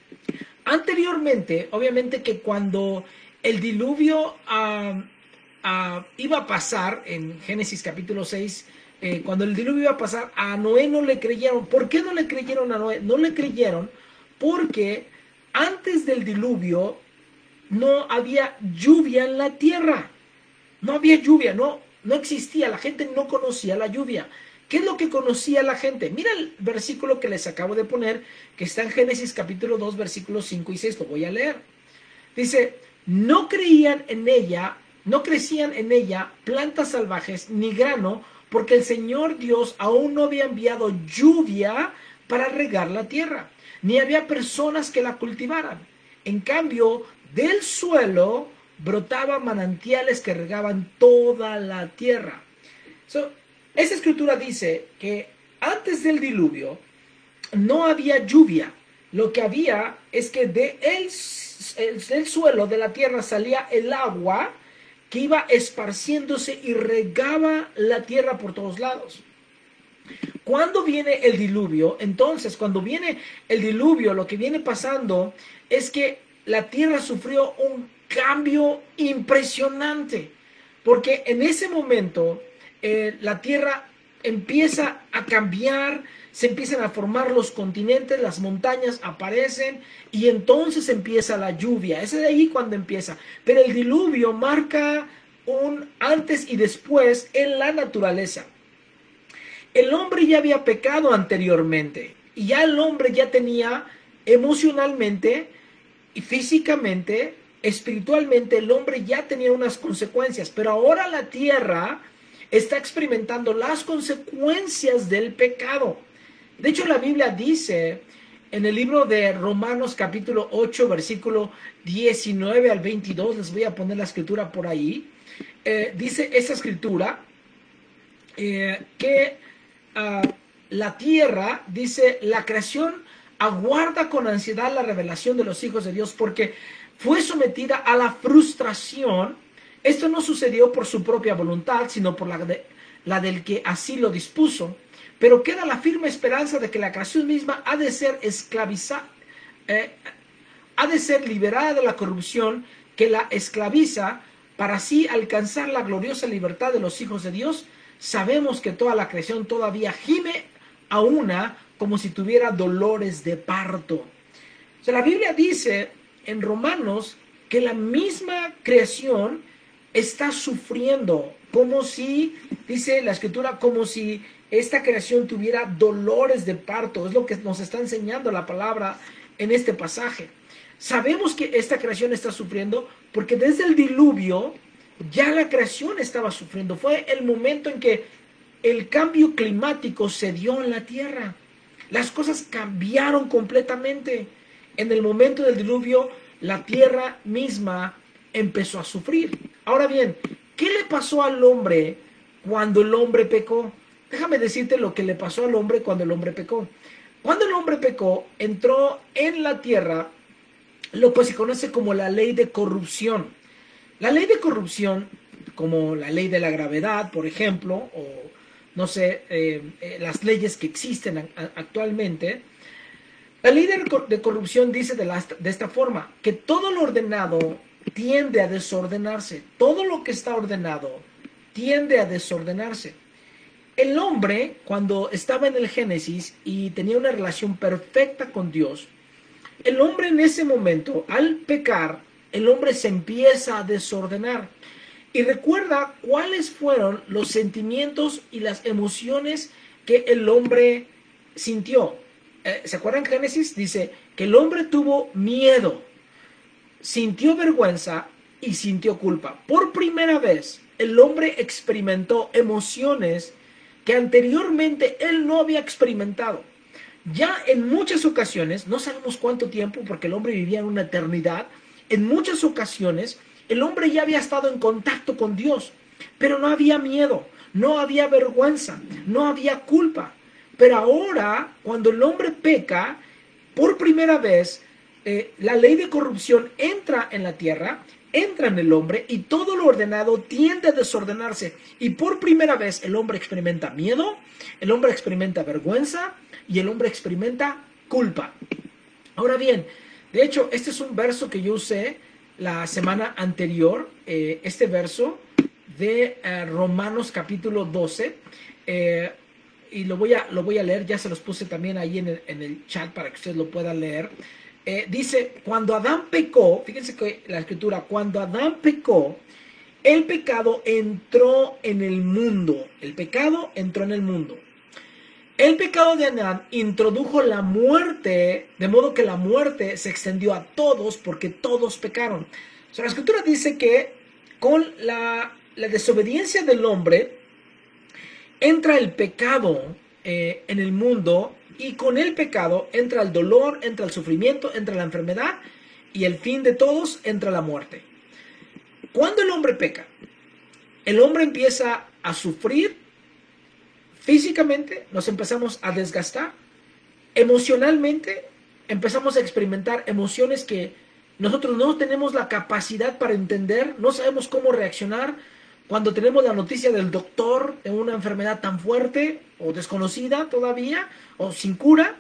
anteriormente, obviamente que cuando el diluvio uh, uh, iba a pasar, en Génesis capítulo seis, Eh, cuando el diluvio iba a pasar, a Noé no le creyeron. ¿Por qué no le creyeron a Noé? No le creyeron porque antes del diluvio no había lluvia en la tierra. No había lluvia, no, no existía. La gente no conocía la lluvia. ¿Qué es lo que conocía la gente? Mira el versículo que les acabo de poner, que está en Génesis capítulo dos, versículos cinco y seis. Lo voy a leer. Dice, no creían en ella, no crecían en ella plantas salvajes ni grano, porque el Señor Dios aún no había enviado lluvia para regar la tierra, ni había personas que la cultivaran. En cambio, del suelo brotaban manantiales que regaban toda la tierra. So, esta escritura dice que antes del diluvio no había lluvia. Lo que había es que de el, el, del suelo de la tierra salía el agua que iba esparciéndose y regaba la tierra por todos lados. Cuando viene el diluvio, entonces cuando viene el diluvio, lo que viene pasando es que la tierra sufrió un cambio impresionante, porque en ese momento eh, la tierra empieza a cambiar, se empiezan a formar los continentes, las montañas aparecen y entonces empieza la lluvia. Es de ahí cuando empieza. Pero el diluvio marca un antes y después en la naturaleza. El hombre ya había pecado anteriormente y ya el hombre ya tenía emocionalmente y físicamente, espiritualmente, el hombre ya tenía unas consecuencias, pero ahora la tierra está experimentando las consecuencias del pecado. De hecho, la Biblia dice en el libro de Romanos capítulo ocho, versículo diecinueve al veintidós, les voy a poner la escritura por ahí, eh, dice esa escritura eh, que uh, la tierra, dice, la creación aguarda con ansiedad la revelación de los hijos de Dios porque fue sometida a la frustración. Esto no sucedió por su propia voluntad, sino por la, de, la del que así lo dispuso. Pero queda la firme esperanza de que la creación misma ha de ser esclavizada, eh, ha de ser liberada de la corrupción que la esclaviza para así alcanzar la gloriosa libertad de los hijos de Dios. Sabemos que toda la creación todavía gime a una como si tuviera dolores de parto. O sea, la Biblia dice en Romanos que la misma creación está sufriendo, como si, dice la escritura, como si esta creación tuviera dolores de parto. Es lo que nos está enseñando la palabra en este pasaje. Sabemos que esta creación está sufriendo porque desde el diluvio ya la creación estaba sufriendo. Fue el momento en que el cambio climático se dio en la tierra. Las cosas cambiaron completamente. En el momento del diluvio, la tierra misma empezó a sufrir. Ahora bien, ¿qué le pasó al hombre cuando el hombre pecó? Déjame decirte lo que le pasó al hombre cuando el hombre pecó. Cuando el hombre pecó, entró en la tierra lo que se conoce como la ley de corrupción. La ley de corrupción, como la ley de la gravedad, por ejemplo, o no sé, eh, eh, las leyes que existen a, a, actualmente, la ley de, de corrupción dice de, la, de esta forma, que todo lo ordenado tiende a desordenarse. Todo lo que está ordenado tiende a desordenarse. El hombre, cuando estaba en el Génesis y tenía una relación perfecta con Dios, el hombre en ese momento, al pecar, el hombre se empieza a desordenar. Y recuerda cuáles fueron los sentimientos y las emociones que el hombre sintió. Eh, ¿Se acuerdan en Génesis? Dice que el hombre tuvo miedo, sintió vergüenza y sintió culpa. Por primera vez, el hombre experimentó emociones que anteriormente él no había experimentado. Ya en muchas ocasiones, no sabemos cuánto tiempo, porque el hombre vivía en una eternidad, en muchas ocasiones el hombre ya había estado en contacto con Dios, pero no había miedo, no había vergüenza, no había culpa. Pero ahora, cuando el hombre peca, por primera vez, eh, la ley de corrupción entra en la tierra, entra en el hombre y todo lo ordenado tiende a desordenarse. Y por primera vez el hombre experimenta miedo, el hombre experimenta vergüenza y el hombre experimenta culpa. Ahora bien, de hecho, este es un verso que yo usé la semana anterior, eh, este verso de eh, Romanos capítulo doce, eh, y lo voy, a, lo voy a leer, ya se los puse también ahí en el, en el chat para que ustedes lo puedan leer. Eh, dice, cuando Adán pecó, fíjense que la escritura, cuando Adán pecó, el pecado entró en el mundo, el pecado entró en el mundo. El pecado de Adán introdujo la muerte, de modo que la muerte se extendió a todos porque todos pecaron. O sea, la Escritura dice que con la, la desobediencia del hombre entra el pecado eh, en el mundo, y con el pecado entra el dolor, entra el sufrimiento, entra la enfermedad, y el fin de todos entra la muerte. Cuando el hombre peca, el hombre empieza a sufrir. Físicamente nos empezamos a desgastar, emocionalmente empezamos a experimentar emociones que nosotros no tenemos la capacidad para entender, no sabemos cómo reaccionar cuando tenemos la noticia del doctor de una enfermedad tan fuerte o desconocida todavía o sin cura.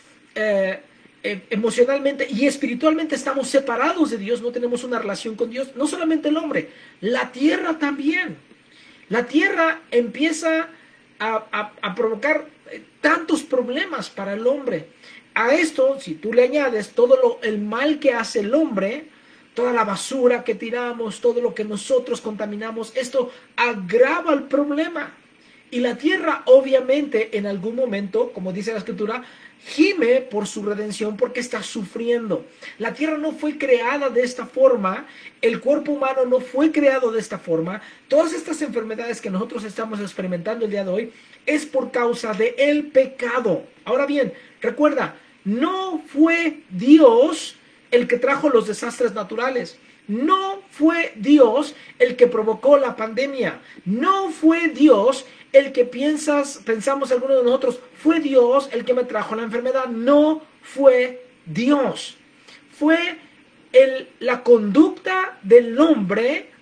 Eh, eh, emocionalmente y espiritualmente estamos separados de Dios, no tenemos una relación con Dios. No solamente el hombre, la tierra también. La tierra empieza A, a, a provocar tantos problemas para el hombre. A esto, si tú le añades todo lo, el mal que hace el hombre, toda la basura que tiramos, todo lo que nosotros contaminamos, esto agrava el problema. Y la tierra, obviamente, en algún momento, como dice la Escritura, gime por su redención porque está sufriendo. La tierra no fue creada de esta forma, el cuerpo humano no fue creado de esta forma. Todas estas enfermedades que nosotros estamos experimentando el día de hoy es por causa del pecado. Ahora bien, recuerda, no fue Dios el que trajo los desastres naturales. No fue Dios el que provocó la pandemia. No fue Dios el que piensas, pensamos algunos de nosotros, fue Dios el que me trajo la enfermedad. No fue Dios. Fue el, la conducta del hombre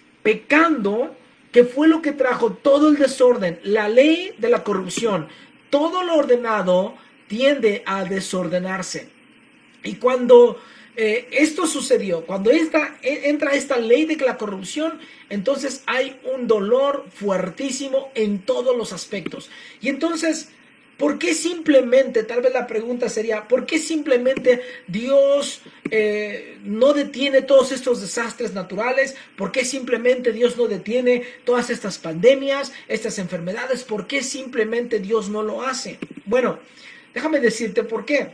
pecando que fue lo que trajo todo el desorden. La ley de la corrupción. Todo lo ordenado tiende a desordenarse. Y cuando eh, esto sucedió, cuando esta, entra esta ley de la corrupción, entonces hay un dolor fuertísimo en todos los aspectos. Y entonces, ¿por qué simplemente, tal vez la pregunta sería, ¿por qué simplemente Dios eh, no detiene todos estos desastres naturales? ¿Por qué simplemente Dios no detiene todas estas pandemias, estas enfermedades? ¿Por qué simplemente Dios no lo hace? Bueno, déjame decirte por qué.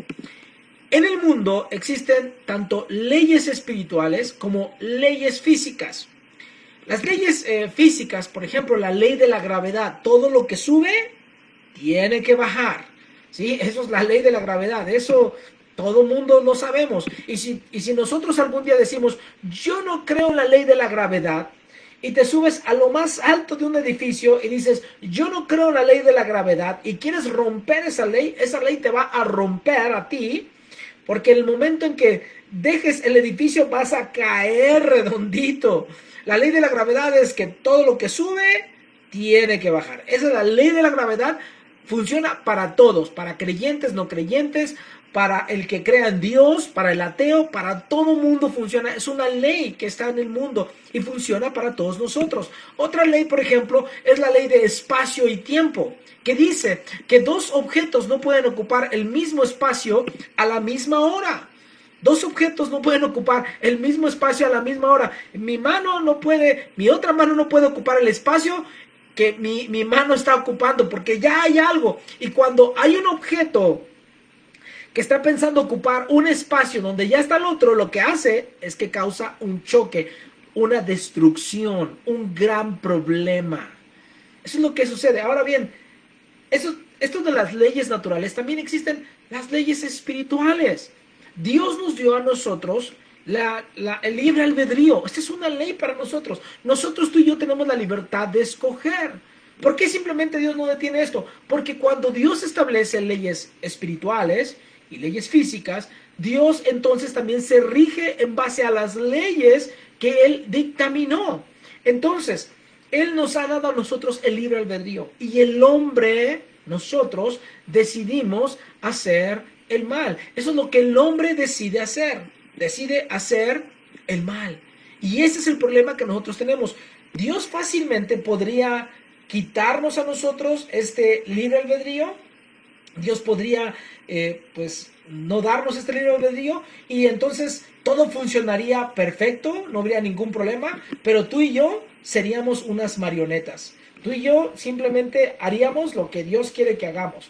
En el mundo existen tanto leyes espirituales como leyes físicas. Las leyes eh, físicas, por ejemplo, la ley de la gravedad, todo lo que sube tiene que bajar, ¿sí? Eso es la ley de la gravedad, eso todo mundo lo sabemos. Y si, y si nosotros algún día decimos, yo no creo en la ley de la gravedad, y te subes a lo más alto de un edificio y dices, yo no creo en la ley de la gravedad, y quieres romper esa ley, esa ley te va a romper a ti, porque en el momento en que dejes el edificio vas a caer redondito. La ley de la gravedad es que todo lo que sube tiene que bajar. Esa es la ley de la gravedad. Funciona para todos, para creyentes, no creyentes, para el que crea en Dios, para el ateo, para todo mundo funciona. Es una ley que está en el mundo y funciona para todos nosotros. Otra ley, por ejemplo, es la ley de espacio y tiempo, que dice que dos objetos no pueden ocupar el mismo espacio a la misma hora. Dos objetos no pueden ocupar el mismo espacio a la misma hora. Mi mano no puede, mi otra mano no puede ocupar el espacio que mi, mi mano está ocupando, porque ya hay algo. Y cuando hay un objeto que está pensando ocupar un espacio donde ya está el otro, lo que hace es que causa un choque, una destrucción, un gran problema. Eso es lo que sucede. Ahora bien, eso, esto de las leyes naturales, también existen las leyes espirituales. Dios nos dio a nosotros la, la, el libre albedrío. Esta es una ley para nosotros. Nosotros, tú y yo, tenemos la libertad de escoger. ¿Por qué simplemente Dios no detiene esto? Porque cuando Dios establece leyes espirituales y leyes físicas, Dios entonces también se rige en base a las leyes que Él dictaminó. Entonces, Él nos ha dado a nosotros el libre albedrío. Y el hombre, nosotros, decidimos hacer el mal. Eso es lo que el hombre decide hacer. Decide hacer el mal. Y ese es el problema que nosotros tenemos. Dios fácilmente podría quitarnos a nosotros este libre albedrío. Dios podría, eh, pues, no darnos este libre albedrío y entonces todo funcionaría perfecto, no habría ningún problema, pero tú y yo seríamos unas marionetas. Tú y yo simplemente haríamos lo que Dios quiere que hagamos.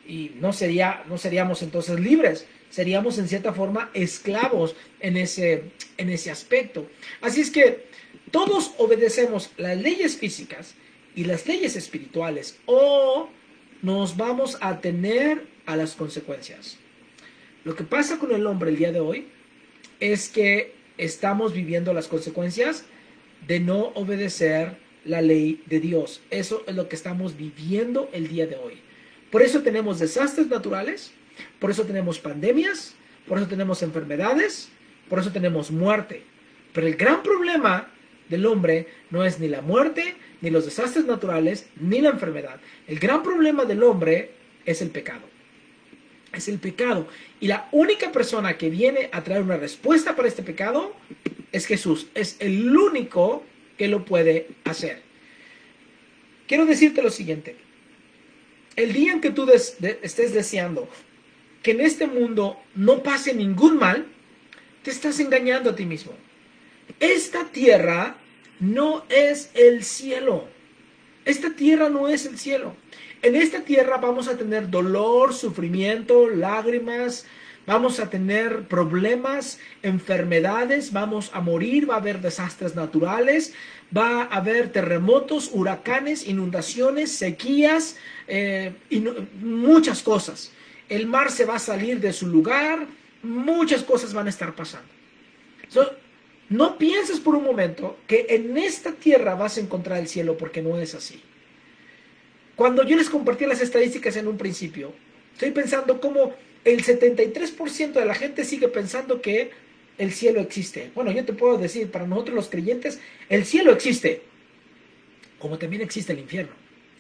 y no, sería, no seríamos entonces libres, seríamos en cierta forma esclavos en ese, en ese aspecto. Así es que todos obedecemos las leyes físicas y las leyes espirituales, o nos vamos a tener a las consecuencias. Lo que pasa con el hombre el día de hoy es que estamos viviendo las consecuencias de no obedecer la ley de Dios. Eso es lo que estamos viviendo el día de hoy. Por eso tenemos desastres naturales, por eso tenemos pandemias, por eso tenemos enfermedades, por eso tenemos muerte. Pero el gran problema del hombre no es ni la muerte, ni los desastres naturales, ni la enfermedad. El gran problema del hombre es el pecado. Es el pecado. Y la única persona que viene a traer una respuesta para este pecado es Jesús. Es el único que lo puede hacer. Quiero decirte lo siguiente. El día en que tú des, de, estés deseando que en este mundo no pase ningún mal, te estás engañando a ti mismo. Esta tierra no es el cielo. Esta tierra no es el cielo. En esta tierra vamos a tener dolor, sufrimiento, lágrimas, vamos a tener problemas, enfermedades, vamos a morir, va a haber desastres naturales, va a haber terremotos, huracanes, inundaciones, sequías, eh, y no, muchas cosas. El mar se va a salir de su lugar, muchas cosas van a estar pasando. So, no pienses por un momento que en esta tierra vas a encontrar el cielo, porque no es así. Cuando yo les compartí las estadísticas en un principio, estoy pensando cómo el setenta y tres por ciento de la gente sigue pensando que el cielo existe. Bueno, yo te puedo decir, para nosotros los creyentes, el cielo existe, como también existe el infierno.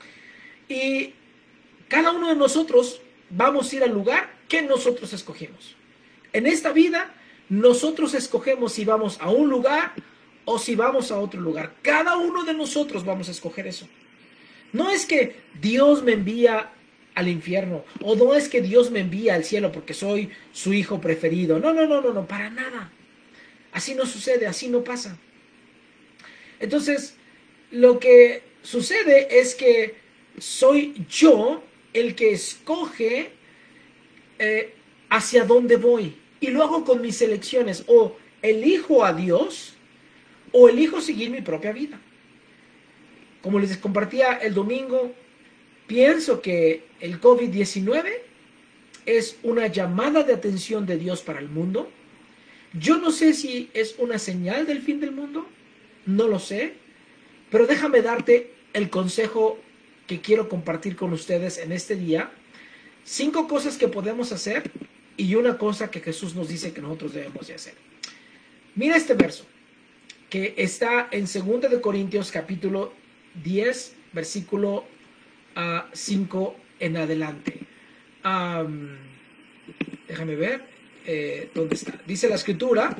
Y cada uno de nosotros vamos a ir al lugar que nosotros escogimos. En esta vida, nosotros escogemos si vamos a un lugar o si vamos a otro lugar. Cada uno de nosotros vamos a escoger eso. No es que Dios me envía al infierno, o no es que Dios me envía al cielo porque soy su hijo preferido. No, no, no, no, no, para nada. Así no sucede, así no pasa. Entonces, lo que sucede es que soy yo el que escoge eh, hacia dónde voy. Y lo hago con mis elecciones. O elijo a Dios, o elijo seguir mi propia vida. Como les compartía el domingo, pienso que el COVID diecinueve es una llamada de atención de Dios para el mundo. Yo no sé si es una señal del fin del mundo, no lo sé, pero déjame darte el consejo que quiero compartir con ustedes en este día. Cinco cosas que podemos hacer y una cosa que Jesús nos dice que nosotros debemos de hacer. Mira este verso que está en segunda de Corintios capítulo diez, versículo uh, cinco en adelante. Um, déjame ver eh, dónde está. Dice la escritura.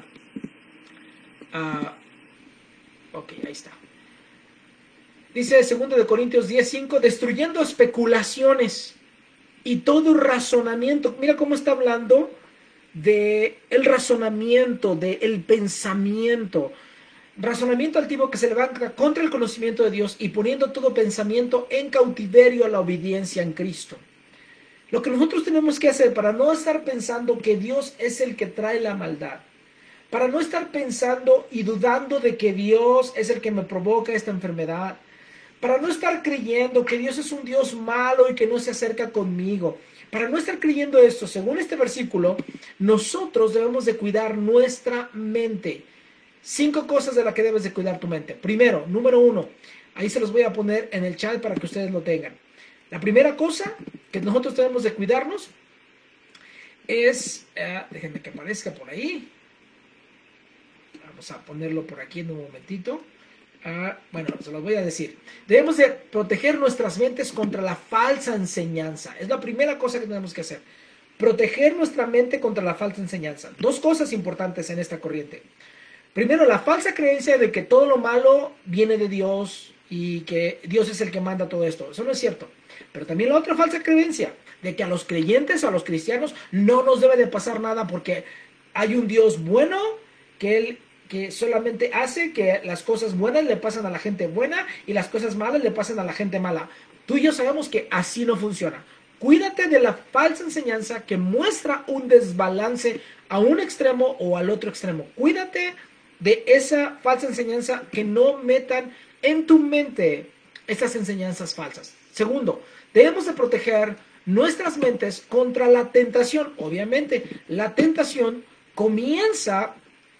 Uh, ok, ahí está. Dice segundo de Corintios diez, cinco, destruyendo especulaciones y todo razonamiento. Mira cómo está hablando de el razonamiento, del pensamiento. Razonamiento altivo que se levanta contra el conocimiento de Dios y poniendo todo pensamiento en cautiverio a la obediencia en Cristo. Lo que nosotros tenemos que hacer para no estar pensando que Dios es el que trae la maldad, para no estar pensando y dudando de que Dios es el que me provoca esta enfermedad, para no estar creyendo que Dios es un Dios malo y que no se acerca conmigo, para no estar creyendo esto, según este versículo, nosotros debemos de cuidar nuestra mente. Cinco cosas de las que debes de cuidar tu mente. Primero, número uno, ahí se los voy a poner en el chat para que ustedes lo tengan. La primera cosa que nosotros tenemos de cuidarnos es, uh, déjenme que aparezca por ahí. Vamos a ponerlo por aquí en un momentito. Uh, bueno, se los voy a decir. Debemos de proteger nuestras mentes contra la falsa enseñanza. Es la primera cosa que tenemos que hacer. Proteger nuestra mente contra la falsa enseñanza. Dos cosas importantes en esta corriente. Primero, la falsa creencia de que todo lo malo viene de Dios y que Dios es el que manda todo esto. Eso no es cierto. Pero también la otra falsa creencia de que a los creyentes, a los cristianos, no nos debe de pasar nada porque hay un Dios bueno que Él que solamente hace que las cosas buenas le pasan a la gente buena y las cosas malas le pasan a la gente mala. Tú y yo sabemos que así no funciona. Cuídate de la falsa enseñanza que muestra un desbalance a un extremo o al otro extremo. Cuídate de esa falsa enseñanza, que no metan en tu mente estas enseñanzas falsas. Segundo, debemos de proteger nuestras mentes contra la tentación. Obviamente, la tentación comienza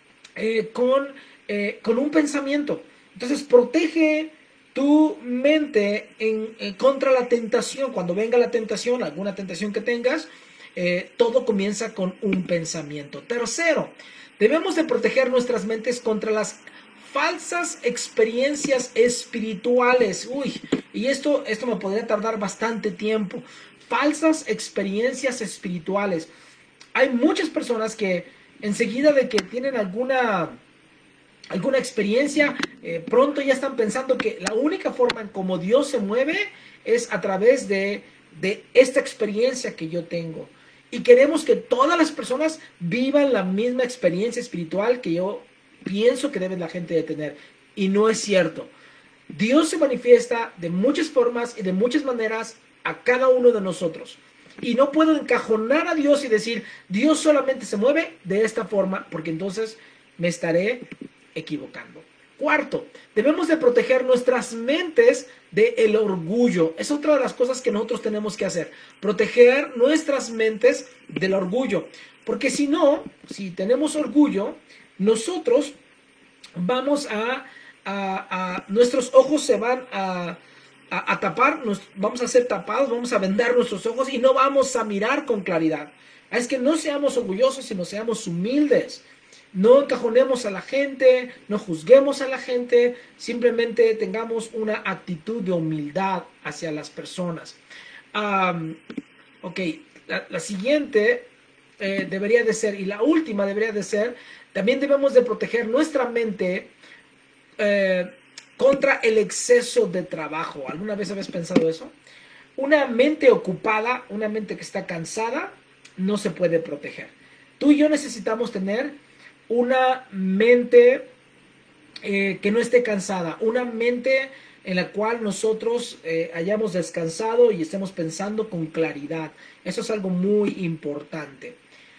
eh, con, eh, con un pensamiento. Entonces, protege tu mente en, en, contra la tentación. Cuando venga la tentación, alguna tentación que tengas, eh, todo comienza con un pensamiento. Tercero, debemos de proteger nuestras mentes contra las falsas experiencias espirituales. Uy, y esto, esto me podría tardar bastante tiempo. Falsas experiencias espirituales. Hay muchas personas que enseguida de que tienen alguna... alguna experiencia, eh, pronto ya están pensando que la única forma en cómo Dios se mueve es a través de, de esta experiencia que yo tengo. Y queremos que todas las personas vivan la misma experiencia espiritual que yo pienso que debe la gente de tener. Y no es cierto. Dios se manifiesta de muchas formas y de muchas maneras a cada uno de nosotros. Y no puedo encajonar a Dios y decir, Dios solamente se mueve de esta forma, porque entonces me estaré equivocando. Cuarto, debemos de proteger nuestras mentes del orgullo. Es otra de las cosas que nosotros tenemos que hacer. Proteger nuestras mentes del orgullo. Porque si no, si tenemos orgullo, nosotros vamos a, a, a nuestros ojos se van a, a, a tapar, nos, vamos a ser tapados, vamos a vendar nuestros ojos y no vamos a mirar con claridad. Es que no seamos orgullosos, sino seamos humildes. No encajonemos a la gente, no juzguemos a la gente, simplemente tengamos una actitud de humildad hacia las personas. Um, ok, la, la siguiente eh, debería de ser, y la última debería de ser, también debemos de proteger nuestra mente eh, contra el exceso de trabajo. ¿Alguna vez habéis pensado eso? Una mente ocupada, una mente que está cansada, no se puede proteger. Tú y yo necesitamos tener una mente eh, que no esté cansada, una mente en la cual nosotros eh, hayamos descansado y estemos pensando con claridad. Eso es algo muy importante.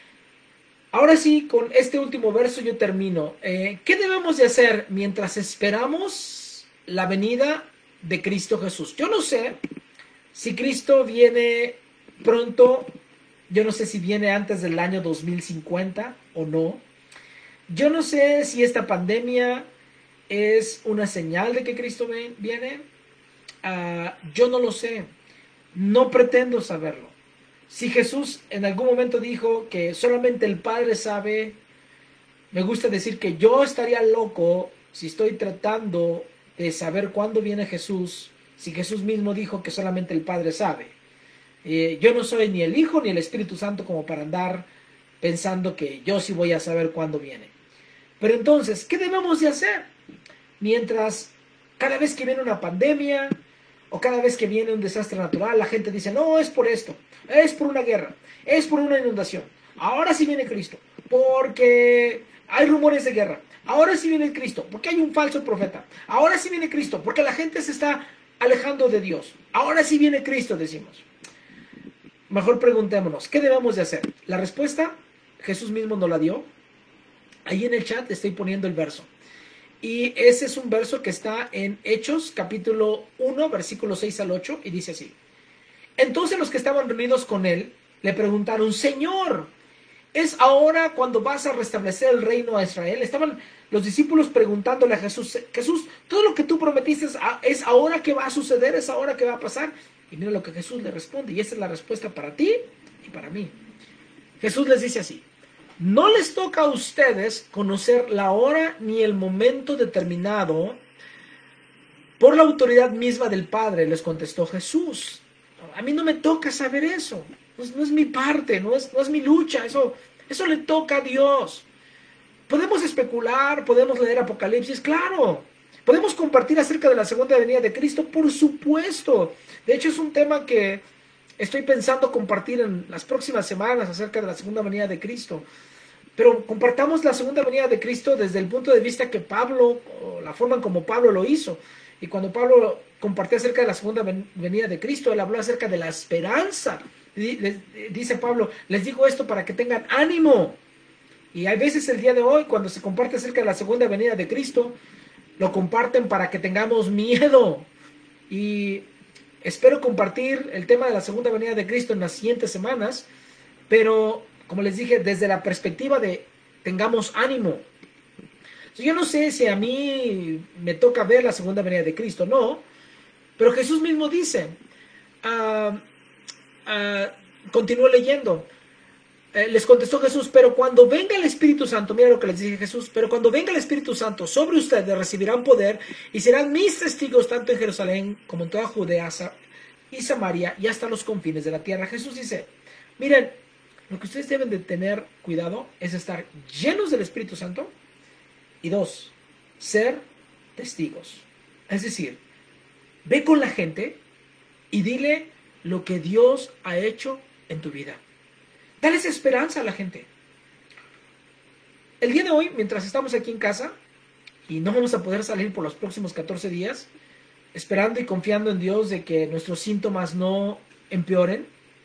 Ahora sí, con este último verso yo termino. Eh, ¿Qué debemos de hacer mientras esperamos la venida de Cristo Jesús? Yo no sé si Cristo viene pronto, yo no sé si viene antes del año dos mil cincuenta o no. Yo no sé si esta pandemia es una señal de que Cristo viene. Uh, yo no lo sé. No pretendo saberlo. Si Jesús en algún momento dijo que solamente el Padre sabe, me gusta decir que yo estaría loco si estoy tratando de saber cuándo viene Jesús, si Jesús mismo dijo que solamente el Padre sabe. Eh, yo no soy ni el Hijo ni el Espíritu Santo como para andar pensando que yo sí voy a saber cuándo viene. Pero entonces, ¿qué debemos de hacer? Mientras cada vez que viene una pandemia o cada vez que viene un desastre natural, la gente dice, no, es por esto, es por una guerra, es por una inundación. Ahora sí viene Cristo, porque hay rumores de guerra. Ahora sí viene Cristo, porque hay un falso profeta. Ahora sí viene Cristo, porque la gente se está alejando de Dios. Ahora sí viene Cristo, decimos. Mejor preguntémonos, ¿qué debemos de hacer? La respuesta, Jesús mismo nos la dio. Ahí en el chat le estoy poniendo el verso. Y ese es un verso que está en Hechos, capítulo uno, versículos seis al ocho, y dice así. Entonces los que estaban reunidos con él le preguntaron, Señor, ¿es ahora cuando vas a restablecer el reino a Israel? Estaban los discípulos preguntándole a Jesús, Jesús, todo lo que tú prometiste es ahora que va a suceder, es ahora que va a pasar. Y mira lo que Jesús le responde, y esa es la respuesta para ti y para mí. Jesús les dice así. No les toca a ustedes conocer la hora ni el momento determinado por la autoridad misma del Padre, les contestó Jesús. A mí no me toca saber eso. No es, no es mi parte, no es, no es mi lucha. Eso, eso le toca a Dios. Podemos especular, podemos leer Apocalipsis, claro. Podemos compartir acerca de la segunda venida de Cristo, por supuesto. De hecho, es un tema que estoy pensando compartir en las próximas semanas acerca de la segunda venida de Cristo. pero compartamos la segunda venida de Cristo desde el punto de vista que Pablo, o la forma en como Pablo lo hizo. Y cuando Pablo compartió acerca de la segunda venida de Cristo, él habló acerca de la esperanza. Dice Pablo, les digo esto para que tengan ánimo. Y hay veces el día de hoy, cuando se comparte acerca de la segunda venida de Cristo, lo comparten para que tengamos miedo. Y espero compartir el tema de la segunda venida de Cristo en las siguientes semanas, pero como les dije, desde la perspectiva de tengamos ánimo. Yo no sé si a mí me toca ver la segunda venida de Cristo, no, pero Jesús mismo dice, uh, uh, continúo leyendo, eh, les contestó Jesús, pero cuando venga el Espíritu Santo, mira lo que les dice Jesús, pero cuando venga el Espíritu Santo sobre ustedes recibirán poder y serán mis testigos tanto en Jerusalén como en toda Judea y Samaria y hasta los confines de la tierra. Jesús dice, miren, lo que ustedes deben de tener cuidado es estar llenos del Espíritu Santo y dos, ser testigos. Es decir, ve con la gente y dile lo que Dios ha hecho en tu vida. Dales esperanza a la gente. El día de hoy, mientras estamos aquí en casa y no vamos a poder salir por los próximos catorce días, esperando y confiando en Dios de que nuestros síntomas no empeoren,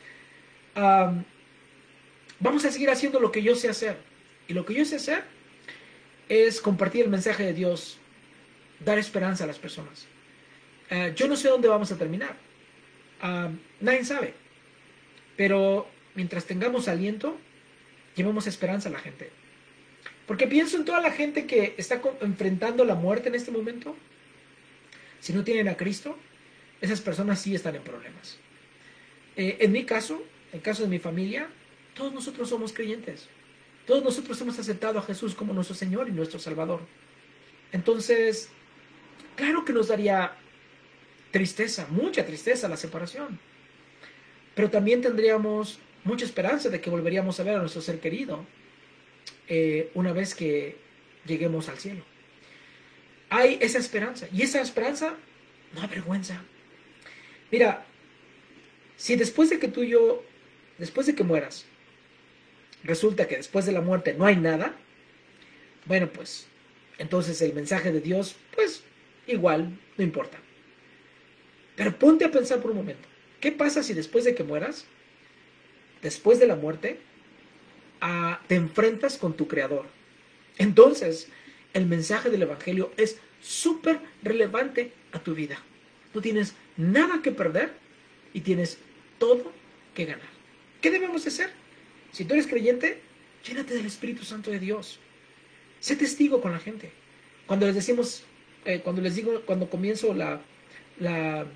um, vamos a seguir haciendo lo que yo sé hacer. Y lo que yo sé hacer es compartir el mensaje de Dios, dar esperanza a las personas. Uh, yo no sé dónde vamos a terminar. Uh, nadie sabe. Pero mientras tengamos aliento, llevemos esperanza a la gente. Porque pienso en toda la gente que está enfrentando la muerte en este momento. Si no tienen a Cristo, esas personas sí están en problemas. Eh, en mi caso, en el caso de mi familia, todos nosotros somos creyentes. Todos nosotros hemos aceptado a Jesús como nuestro Señor y nuestro Salvador. Entonces, claro que nos daría tristeza, mucha tristeza la separación. Pero también tendríamos mucha esperanza de que volveríamos a ver a nuestro ser querido eh, una vez que lleguemos al cielo. Hay esa esperanza. Y esa esperanza no avergüenza. Mira, si después de que tú y yo, después de que mueras, resulta que después de la muerte no hay nada, bueno, pues, entonces el mensaje de Dios, pues, igual, no importa. Pero ponte a pensar por un momento. ¿Qué pasa si después de que mueras, después de la muerte, a, te enfrentas con tu Creador? Entonces, el mensaje del Evangelio es súper relevante a tu vida. No tienes nada que perder y tienes todo que ganar. ¿Qué debemos hacer? Si tú eres creyente, llénate del Espíritu Santo de Dios. Sé testigo con la gente. Cuando les decimos, eh, cuando les digo, cuando comienzo la, la,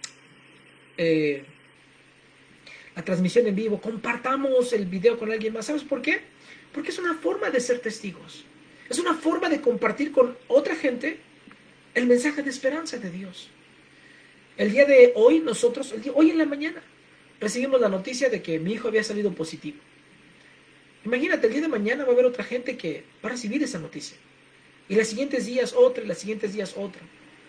eh, la transmisión en vivo, compartamos el video con alguien más. ¿Sabes por qué? Porque es una forma de ser testigos. Es una forma de compartir con otra gente el mensaje de esperanza de Dios. El día de hoy, nosotros, el día, hoy en la mañana, recibimos la noticia de que mi hijo había salido positivo. Imagínate, el día de mañana va a haber otra gente que va a recibir esa noticia. Y los siguientes días otra, y los siguientes días otra.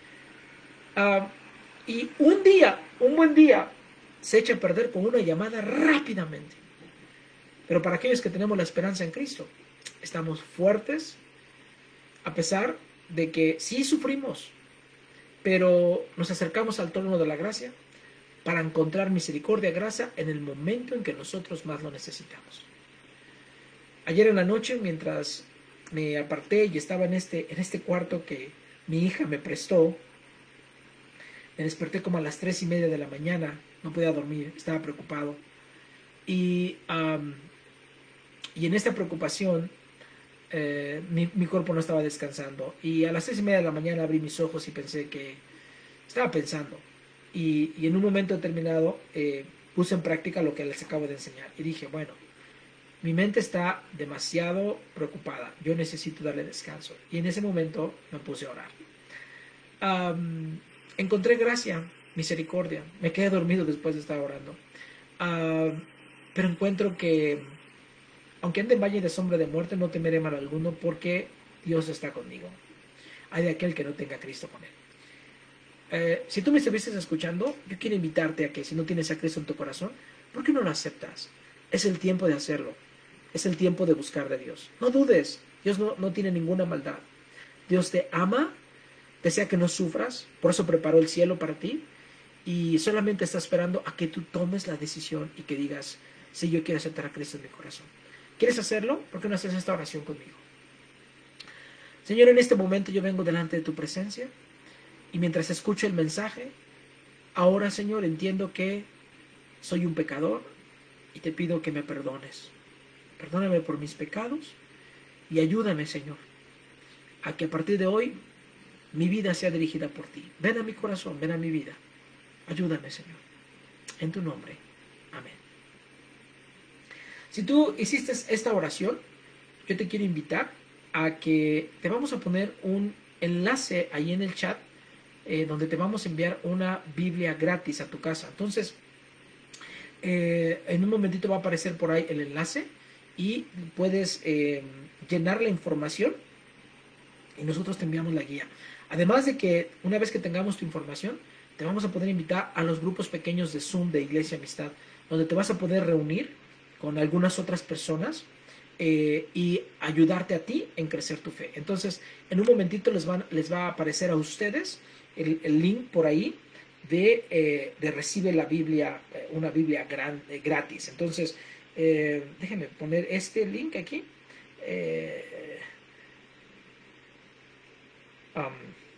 Uh, y un día, un buen día, se echa a perder con una llamada rápidamente. Pero para aquellos que tenemos la esperanza en Cristo, estamos fuertes, a pesar de que sí sufrimos, pero nos acercamos al trono de la gracia para encontrar misericordia, gracia en el momento en que nosotros más lo necesitamos. Ayer en la noche, mientras me aparté y estaba en este, en este cuarto que mi hija me prestó, me desperté como a las tres y media de la mañana, no podía dormir, estaba preocupado. Y, um, y en esta preocupación, eh, mi, mi cuerpo no estaba descansando. Y a las tres y media de la mañana abrí mis ojos y pensé que, estaba pensando. Y, y en un momento determinado eh, puse en práctica lo que les acabo de enseñar. Y dije, bueno, mi mente está demasiado preocupada. Yo necesito darle descanso. Y en ese momento me puse a orar. Um, encontré gracia, misericordia. Me quedé dormido después de estar orando. Uh, pero encuentro que, aunque ande en valle de sombra de muerte, no temeré mal alguno, porque Dios está conmigo. Hay de aquel que no tenga a Cristo con él. Eh, si tú me estuvieses escuchando, yo quiero invitarte a que si no tienes a Cristo en tu corazón, ¿por qué no lo aceptas? Es el tiempo de hacerlo. es el tiempo de buscar de Dios. No dudes, Dios no, no tiene ninguna maldad. Dios te ama, desea que no sufras, por eso preparó el cielo para ti, y solamente está esperando a que tú tomes la decisión y que digas, sí, yo quiero aceptar a Cristo en mi corazón. ¿Quieres hacerlo? ¿Por qué no haces esta oración conmigo? Señor, en este momento yo vengo delante de tu presencia, y mientras escucho el mensaje, ahora, Señor, entiendo que soy un pecador y te pido que me perdones. Perdóname por mis pecados y ayúdame, Señor, a que a partir de hoy mi vida sea dirigida por ti. Ven a mi corazón, ven a mi vida. Ayúdame, Señor. En tu nombre. Amén. Si tú hiciste esta oración, yo te quiero invitar a que te vamos a poner un enlace ahí en el chat eh, donde te vamos a enviar una Biblia gratis a tu casa. Entonces, eh, en un momentito va a aparecer por ahí el enlace y puedes eh, llenar la información y nosotros te enviamos la guía. Además de que una vez que tengamos tu información, te vamos a poder invitar a los grupos pequeños de Zoom de Iglesia Amistad, donde te vas a poder reunir con algunas otras personas eh, y ayudarte a ti en crecer tu fe. Entonces, en un momentito les, van, les va a aparecer a ustedes el, el link por ahí de, eh, de recibe la Biblia, eh, una Biblia gran, eh, gratis. Entonces, eh, déjenme poner este link aquí. Eh, um,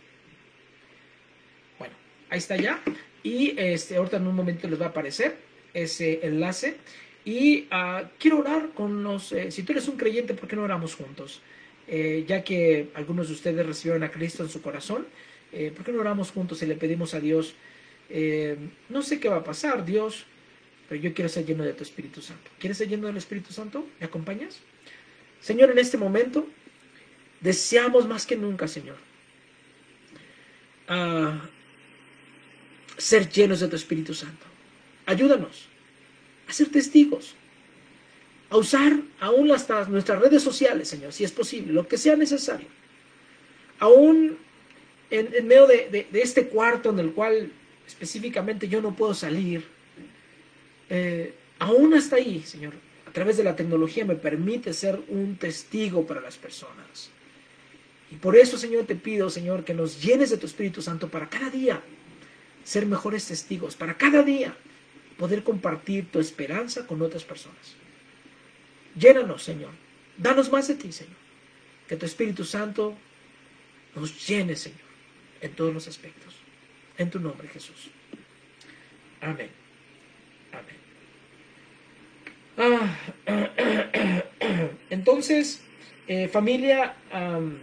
bueno, ahí está ya. Y este, ahorita en un momento les va a aparecer ese enlace. Y uh, quiero orar con los... Eh, si tú eres un creyente, ¿por qué no oramos juntos? Eh, ya que algunos de ustedes recibieron a Cristo en su corazón, eh, ¿por qué no oramos juntos y le pedimos a Dios? Eh, no sé qué va a pasar, Dios, pero yo quiero ser lleno de tu Espíritu Santo. ¿Quieres ser lleno del Espíritu Santo? ¿Me acompañas? Señor, en este momento deseamos más que nunca, Señor, uh, ser llenos de tu Espíritu Santo. Ayúdanos a ser testigos, a usar aún hasta nuestras redes sociales, Señor, si es posible, lo que sea necesario. Aún en, en medio de, de, de este cuarto en el cual específicamente yo no puedo salir, eh, aún hasta ahí, Señor, a través de la tecnología me permite ser un testigo para las personas. Y por eso, Señor, te pido, Señor, que nos llenes de tu Espíritu Santo para cada día ser mejores testigos, para cada día poder compartir tu esperanza con otras personas. Llénanos, Señor. Danos más de ti, Señor. Que tu Espíritu Santo nos llene, Señor, en todos los aspectos. En tu nombre, Jesús. Amén. Amén. Ah, entonces, eh, familia, um,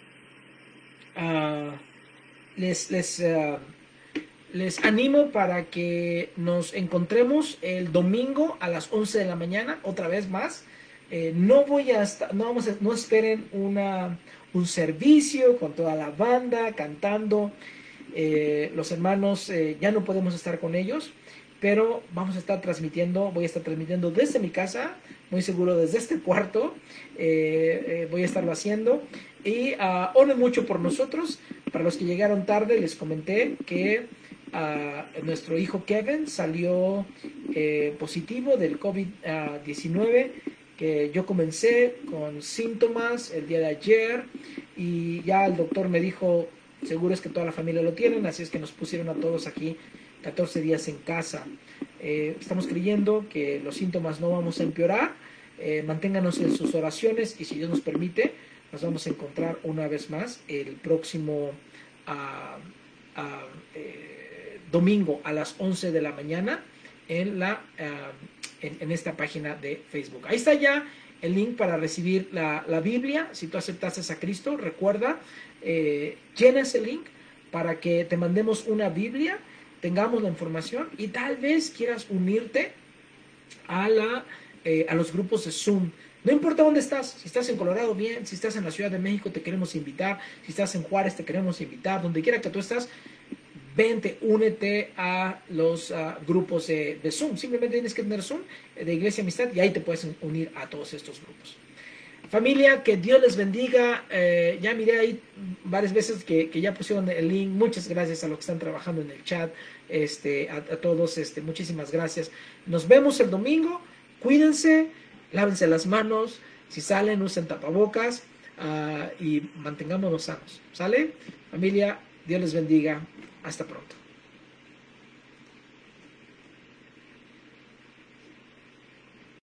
uh, les... les uh, Les animo para que nos encontremos el domingo a las once de la mañana, otra vez más. Eh, no voy a estar, no, vamos a, no esperen una, un servicio con toda la banda cantando. Eh, los hermanos eh, ya no podemos estar con ellos, pero vamos a estar transmitiendo, voy a estar transmitiendo desde mi casa, muy seguro desde este cuarto. Eh, eh, voy a estarlo haciendo. Y uh, oren mucho por nosotros. Para los que llegaron tarde, les comenté que Uh, nuestro hijo Kevin salió eh, positivo del COVID diecinueve, que yo comencé con síntomas el día de ayer y ya el doctor me dijo, seguro es que toda la familia lo tienen, así es que nos pusieron a todos aquí catorce días en casa. Eh, estamos creyendo que los síntomas no vamos a empeorar. Eh, manténganos en sus oraciones y si Dios nos permite, nos vamos a encontrar una vez más el próximo uh, uh, eh, domingo a las once de la mañana en, la, uh, en, en esta página de Facebook. Ahí está ya el link para recibir la, la Biblia. Si tú aceptaste a Cristo, recuerda, eh, llena ese link para que te mandemos una Biblia, tengamos la información y tal vez quieras unirte a, la, eh, a los grupos de Zoom. No importa dónde estás, si estás en Colorado, bien, si estás en la Ciudad de México, te queremos invitar, si estás en Juárez, te queremos invitar, donde quiera que tú estás, vente, únete a los uh, grupos de, de Zoom. Simplemente tienes que tener Zoom de Iglesia Amistad y ahí te puedes unir a todos estos grupos. Familia, que Dios les bendiga. Eh, ya miré ahí varias veces que, que ya pusieron el link. Muchas gracias a los que están trabajando en el chat. Este, a, a todos, este, muchísimas gracias. Nos vemos el domingo. Cuídense. lávense las manos, si salen usen tapabocas uh, y mantengámonos sanos. ¿Sale? Familia, Dios les bendiga. Hasta pronto.